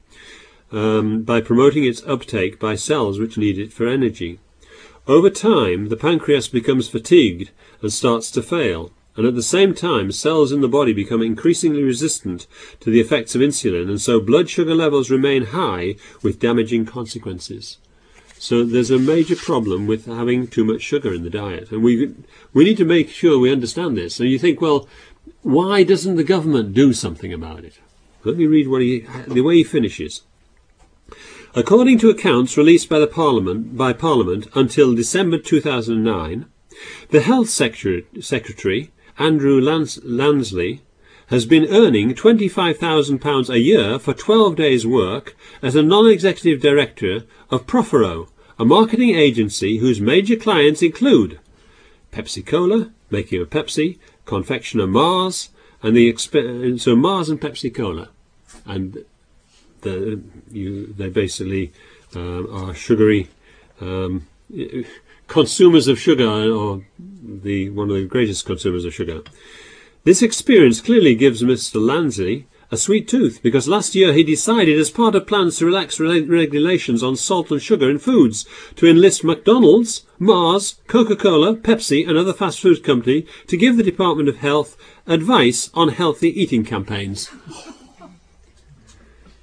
um, by promoting its uptake by cells which need it for energy. Over time, the pancreas becomes fatigued and starts to fail. And at the same time, cells in the body become increasingly resistant to the effects of insulin, and so blood sugar levels remain high with damaging consequences. So there's a major problem with having too much sugar in the diet, and we we need to make sure we understand this. So you think, well, why doesn't the government do something about it? Let me read what he, the way he finishes. According to accounts released by the Parliament by Parliament until December two thousand nine, the Health Secretary, Secretary Andrew Lans Lansley has been earning twenty-five thousand pounds a year for twelve days' work as a non-executive director of Profero, a marketing agency whose major clients include Pepsi-Cola, making of Pepsi, confectioner Mars, and the exp so Mars and Pepsi-Cola, and the, you, they basically um, are sugary um, consumers of sugar, or the one of the greatest consumers of sugar. This experience clearly gives Mister Lansley a sweet tooth, because last year he decided, as part of plans to relax re regulations on salt and sugar in foods, to enlist McDonald's, Mars, Coca-Cola, Pepsi and other fast food companies to give the Department of Health advice on healthy eating campaigns.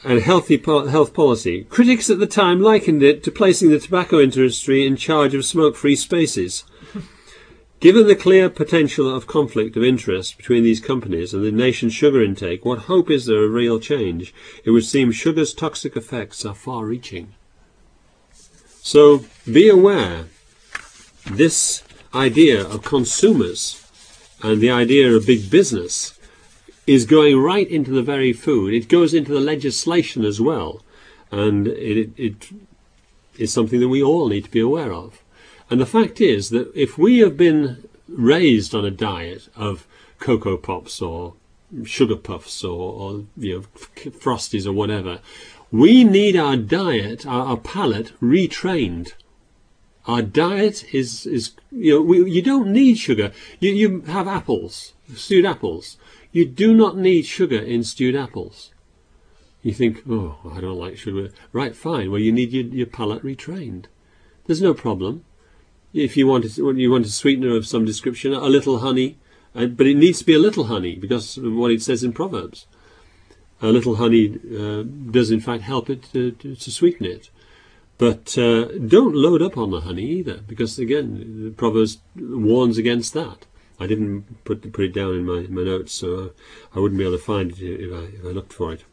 and healthy po health policy. Critics at the time likened it to placing the tobacco industry in charge of smoke-free spaces. Given the clear potential of conflict of interest between these companies and the nation's sugar intake, what hope is there of real change? It would seem sugar's toxic effects are far-reaching. So be aware, this idea of consumers and the idea of big business is going right into the very food. It goes into the legislation as well, and it, it is something that we all need to be aware of. And the fact is that if we have been raised on a diet of Cocoa Pops or Sugar Puffs or, or you know, Frosties or whatever, we need our diet, our, our palate, retrained. Our diet is, is you know, we, you don't need sugar. You, you have apples, stewed apples. You do not need sugar in stewed apples. You think, oh, I don't like sugar. Right, fine. Well, you need your, your palate retrained. There's no problem. If you want, to, you want a sweetener of some description, a little honey, uh, but it needs to be a little honey because of what it says in Proverbs. A little honey uh, does in fact help it to, to, to sweeten it. But uh, don't load up on the honey either, because again, Proverbs warns against that. I didn't put put it down in my, my notes, so I wouldn't be able to find it if I, if I looked for it.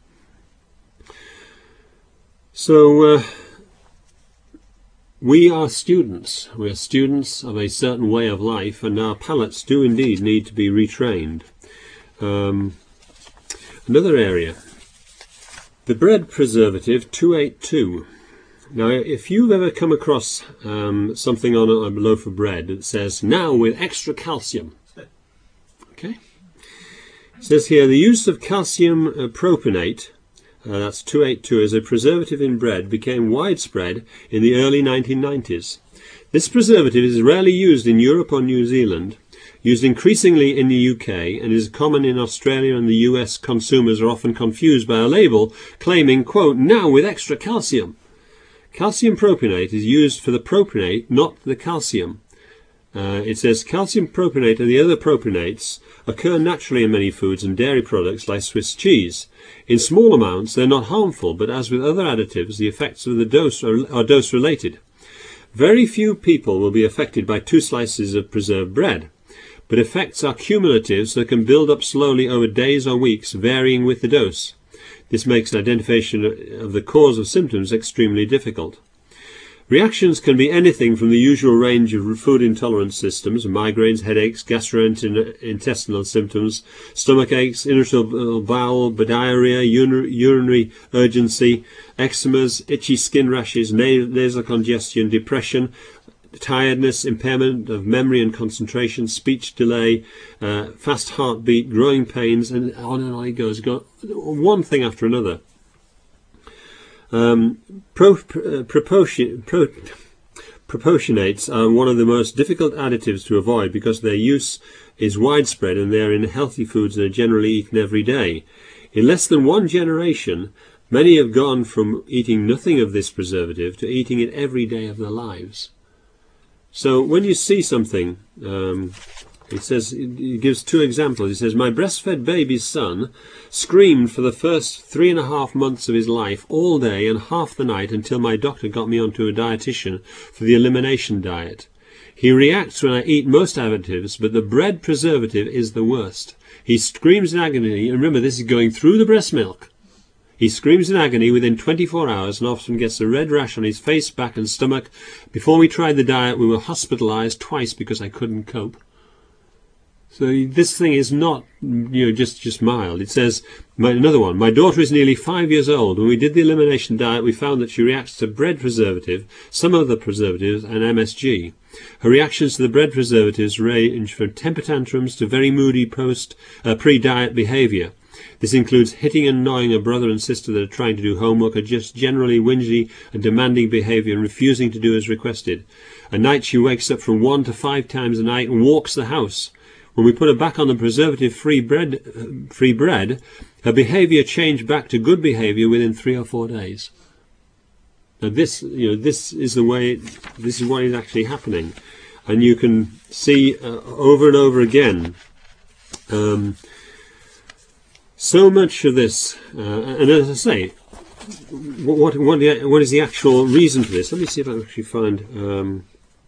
So uh, we are students. We are students of a certain way of life, and our palates do indeed need to be retrained. Um, another area, the bread preservative two eighty-two. Now, if you've ever come across um, something on a, a loaf of bread that says, now with extra calcium, okay? It says here, the use of calcium uh, propionate, uh, that's two eighty-two, as a preservative in bread became widespread in the early nineteen nineties. This preservative is rarely used in Europe or New Zealand, used increasingly in the U K, and is common in Australia and the U S. Consumers are often confused by a label claiming, quote, now with extra calcium. Calcium propionate is used for the propionate, not the calcium. Uh, it says calcium propionate and the other propionates occur naturally in many foods and dairy products like Swiss cheese. In small amounts, they're not harmful, but as with other additives, the effects of the dose are, are dose-related. Very few people will be affected by two slices of preserved bread, but effects are cumulative, so they can build up slowly over days or weeks, varying with the dose. This makes identification of the cause of symptoms extremely difficult. Reactions can be anything from the usual range of food intolerance systems, migraines, headaches, gastrointestinal symptoms, stomach aches, irritable bowel, diarrhea, urinary urgency, eczemas, itchy skin rashes, nasal congestion, depression, tiredness, impairment of memory and concentration, speech delay, uh, fast heartbeat, growing pains, and on and on it goes. Go one thing after another. Um, pro, uh, proportion, pro, proportionates are one of the most difficult additives to avoid because their use is widespread and they are in healthy foods and are generally eaten every day. In less than one generation, many have gone from eating nothing of this preservative to eating it every day of their lives. So when you see something, um, it says, it gives two examples. It says, my breastfed baby's son screamed for the first three and a half months of his life all day and half the night until my doctor got me onto a dietitian for the elimination diet. He reacts when I eat most additives, but the bread preservative is the worst. He screams in agony, and remember this is going through the breast milk. He screams in agony within twenty-four hours and often gets a red rash on his face, back and stomach. Before we tried the diet, we were hospitalized twice because I couldn't cope. So this thing is not, you know, just, just mild. It says, my, another one, my daughter is nearly five years old. When we did the elimination diet, we found that she reacts to bread preservative, some other preservatives, and M S G. Her reactions to the bread preservatives range from temper tantrums to very moody post, uh, pre-diet behavior. This includes hitting and annoying a brother and sister that are trying to do homework, or just generally whingy and demanding behavior and refusing to do as requested. At night she wakes up from one to five times a night and walks the house. When we put her back on the preservative-free bread, uh, free bread, her behavior changed back to good behavior within three or four days. Now this, you know, this is the way. This is what is actually happening, and you can see uh, over and over again. Um, So much of this, uh, and as I say, what, what, what is the actual reason for this? Let me see if I can actually find... Um,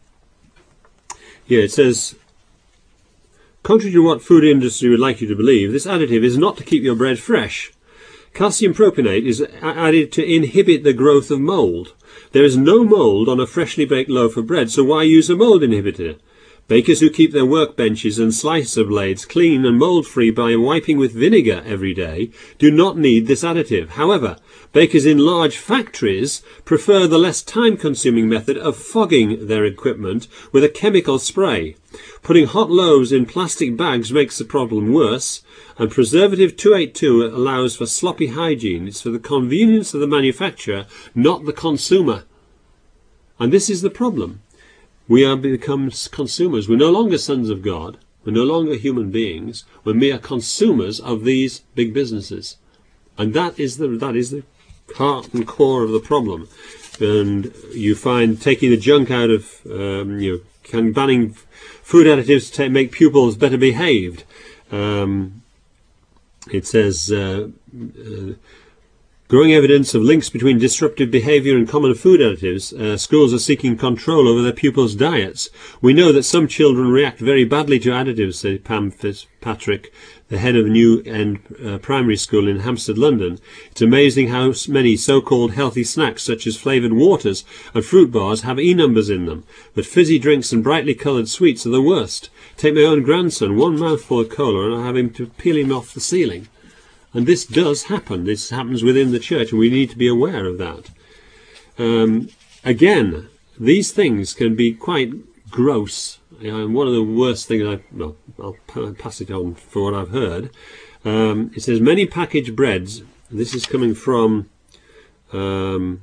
yeah, it says, contrary to what food industry would like you to believe, this additive is not to keep your bread fresh. Calcium propionate is added to inhibit the growth of mould. There is no mould on a freshly baked loaf of bread, so why use a mould inhibitor? Bakers who keep their workbenches and slicer blades clean and mould-free by wiping with vinegar every day do not need this additive. However, bakers in large factories prefer the less time-consuming method of fogging their equipment with a chemical spray. Putting hot loaves in plastic bags makes the problem worse, and preservative two eighty-two allows for sloppy hygiene. It's for the convenience of the manufacturer, not the consumer. And this is the problem. We are become consumers. We're no longer sons of God. We're no longer human beings. We're mere consumers of these big businesses. And that is the that is the heart and core of the problem. And you find taking the junk out of, um, you know, can banning food additives to make pupils better behaved. Um, it says... Uh, uh, Growing evidence of links between disruptive behaviour and common food additives, uh, schools are seeking control over their pupils' diets. We know that some children react very badly to additives, says Pam Fitzpatrick, the head of New End uh, Primary School in Hampstead, London. It's amazing how many so-called healthy snacks, such as flavoured waters and fruit bars, have E numbers in them. But fizzy drinks and brightly coloured sweets are the worst. Take my own grandson, one mouthful of cola, and I have him to peel him off the ceiling. And this does happen. This happens within the church, and we need to be aware of that. Um, again, these things can be quite gross. And one of the worst things I well, I'll pass it on for what I've heard. Um, it says many packaged breads. This is coming from. Um,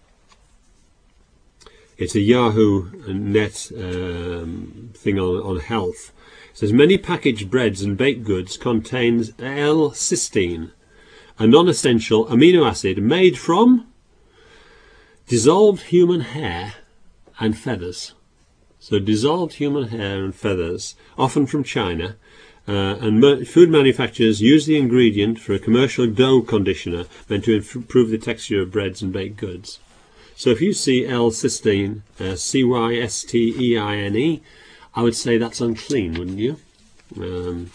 it's a Yahoo Net um, thing on on health. It says many packaged breads and baked goods contains L-cysteine, a non-essential amino acid made from dissolved human hair and feathers. So dissolved human hair and feathers, often from China, uh, and food manufacturers use the ingredient for a commercial dough conditioner meant to improve the texture of breads and baked goods. So if you see L-cysteine, uh, C Y S T E I N E, I would say that's unclean, wouldn't you? Um,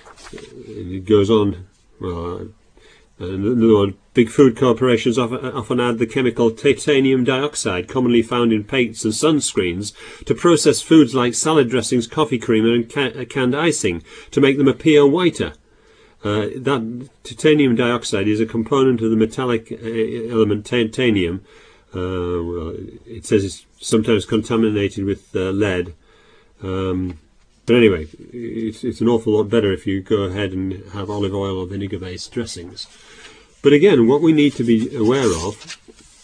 it goes on. Well, uh, in other words, big food corporations often, often add the chemical titanium dioxide, commonly found in paints and sunscreens, to process foods like salad dressings, coffee creamer, and ca canned icing to make them appear whiter. Uh, that titanium dioxide is a component of the metallic element titanium. Uh, well, it says it's sometimes contaminated with uh, lead. Um, but anyway, it's, it's an awful lot better if you go ahead and have olive oil or vinegar-based dressings. But again, what we need to be aware of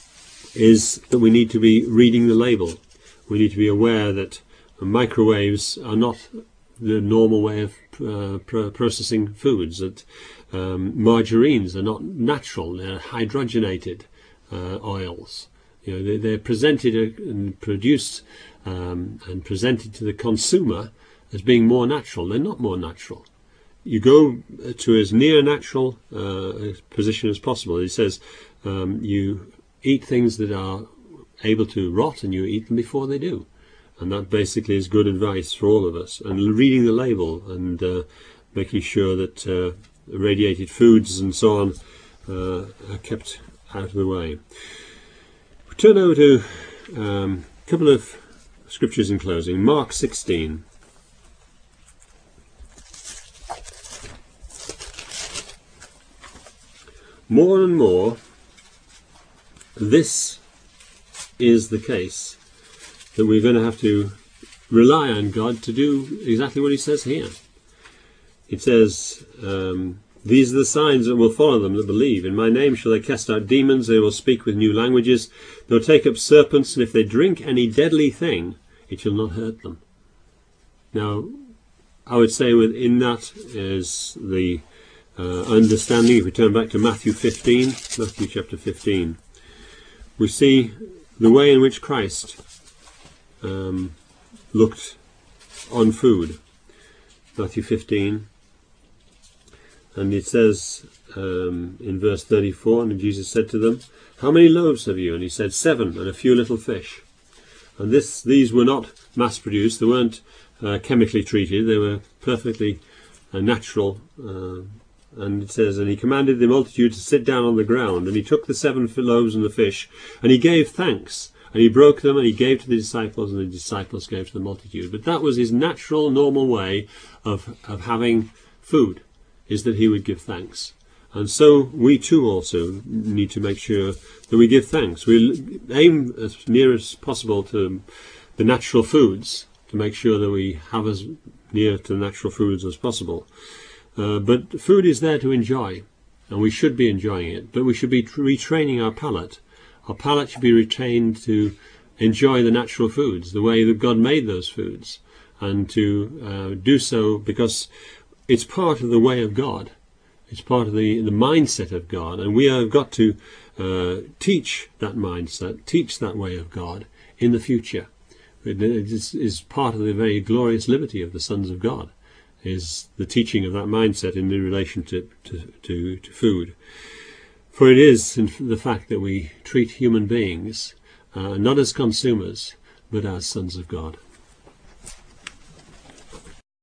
is that we need to be reading the label. We need to be aware that microwaves are not the normal way of uh, pro processing foods, that um, margarines are not natural, they're hydrogenated uh, oils. You know, they, they're presented and produced Um, and presented to the consumer as being more natural. They're not more natural. You go to as near natural uh, position as possible. He says um, you eat things that are able to rot, and you eat them before they do. And that basically is good advice for all of us. And reading the label and uh, making sure that uh, irradiated foods and so on uh, are kept out of the way. We turn over to um, a couple of scriptures in closing. Mark sixteen. More and more, this is the case, that we're going to have to rely on God to do exactly what he says here. It says, um, these are the signs that will follow them that believe. In my name shall they cast out demons, they will speak with new languages, they'll take up serpents, and if they drink any deadly thing, it shall not hurt them. Now, I would say within that is the uh, understanding. If we turn back to Matthew fifteen, Matthew chapter fifteen, we see the way in which Christ um, looked on food. Matthew fifteen. And it says, um, in verse thirty-four, and Jesus said to them, "How many loaves have you?" And he said, "Seven, and a few little fish." And this, these were not mass-produced. They weren't uh, chemically treated. They were perfectly uh, natural. Uh, and it says, "And he commanded the multitude to sit down on the ground. And he took the seven loaves and the fish, and he gave thanks. And he broke them, and he gave to the disciples, and the disciples gave to the multitude." But that was his natural, normal way of, of having food, is that he would give thanks. And so we too also need to make sure that we give thanks. We aim as near as possible to the natural foods, to make sure that we have as near to the natural foods as possible. Uh, but food is there to enjoy, and we should be enjoying it. But we should be retraining our palate. Our palate should be retained to enjoy the natural foods, the way that God made those foods, and to uh, do so because it's part of the way of God. It's part of the, the mindset of God, and we have got to uh, teach that mindset, teach that way of God in the future. It is, is part of the very glorious liberty of the sons of God, is the teaching of that mindset in relation to, to, to, to food. For it is in the fact that we treat human beings uh, not as consumers, but as sons of God.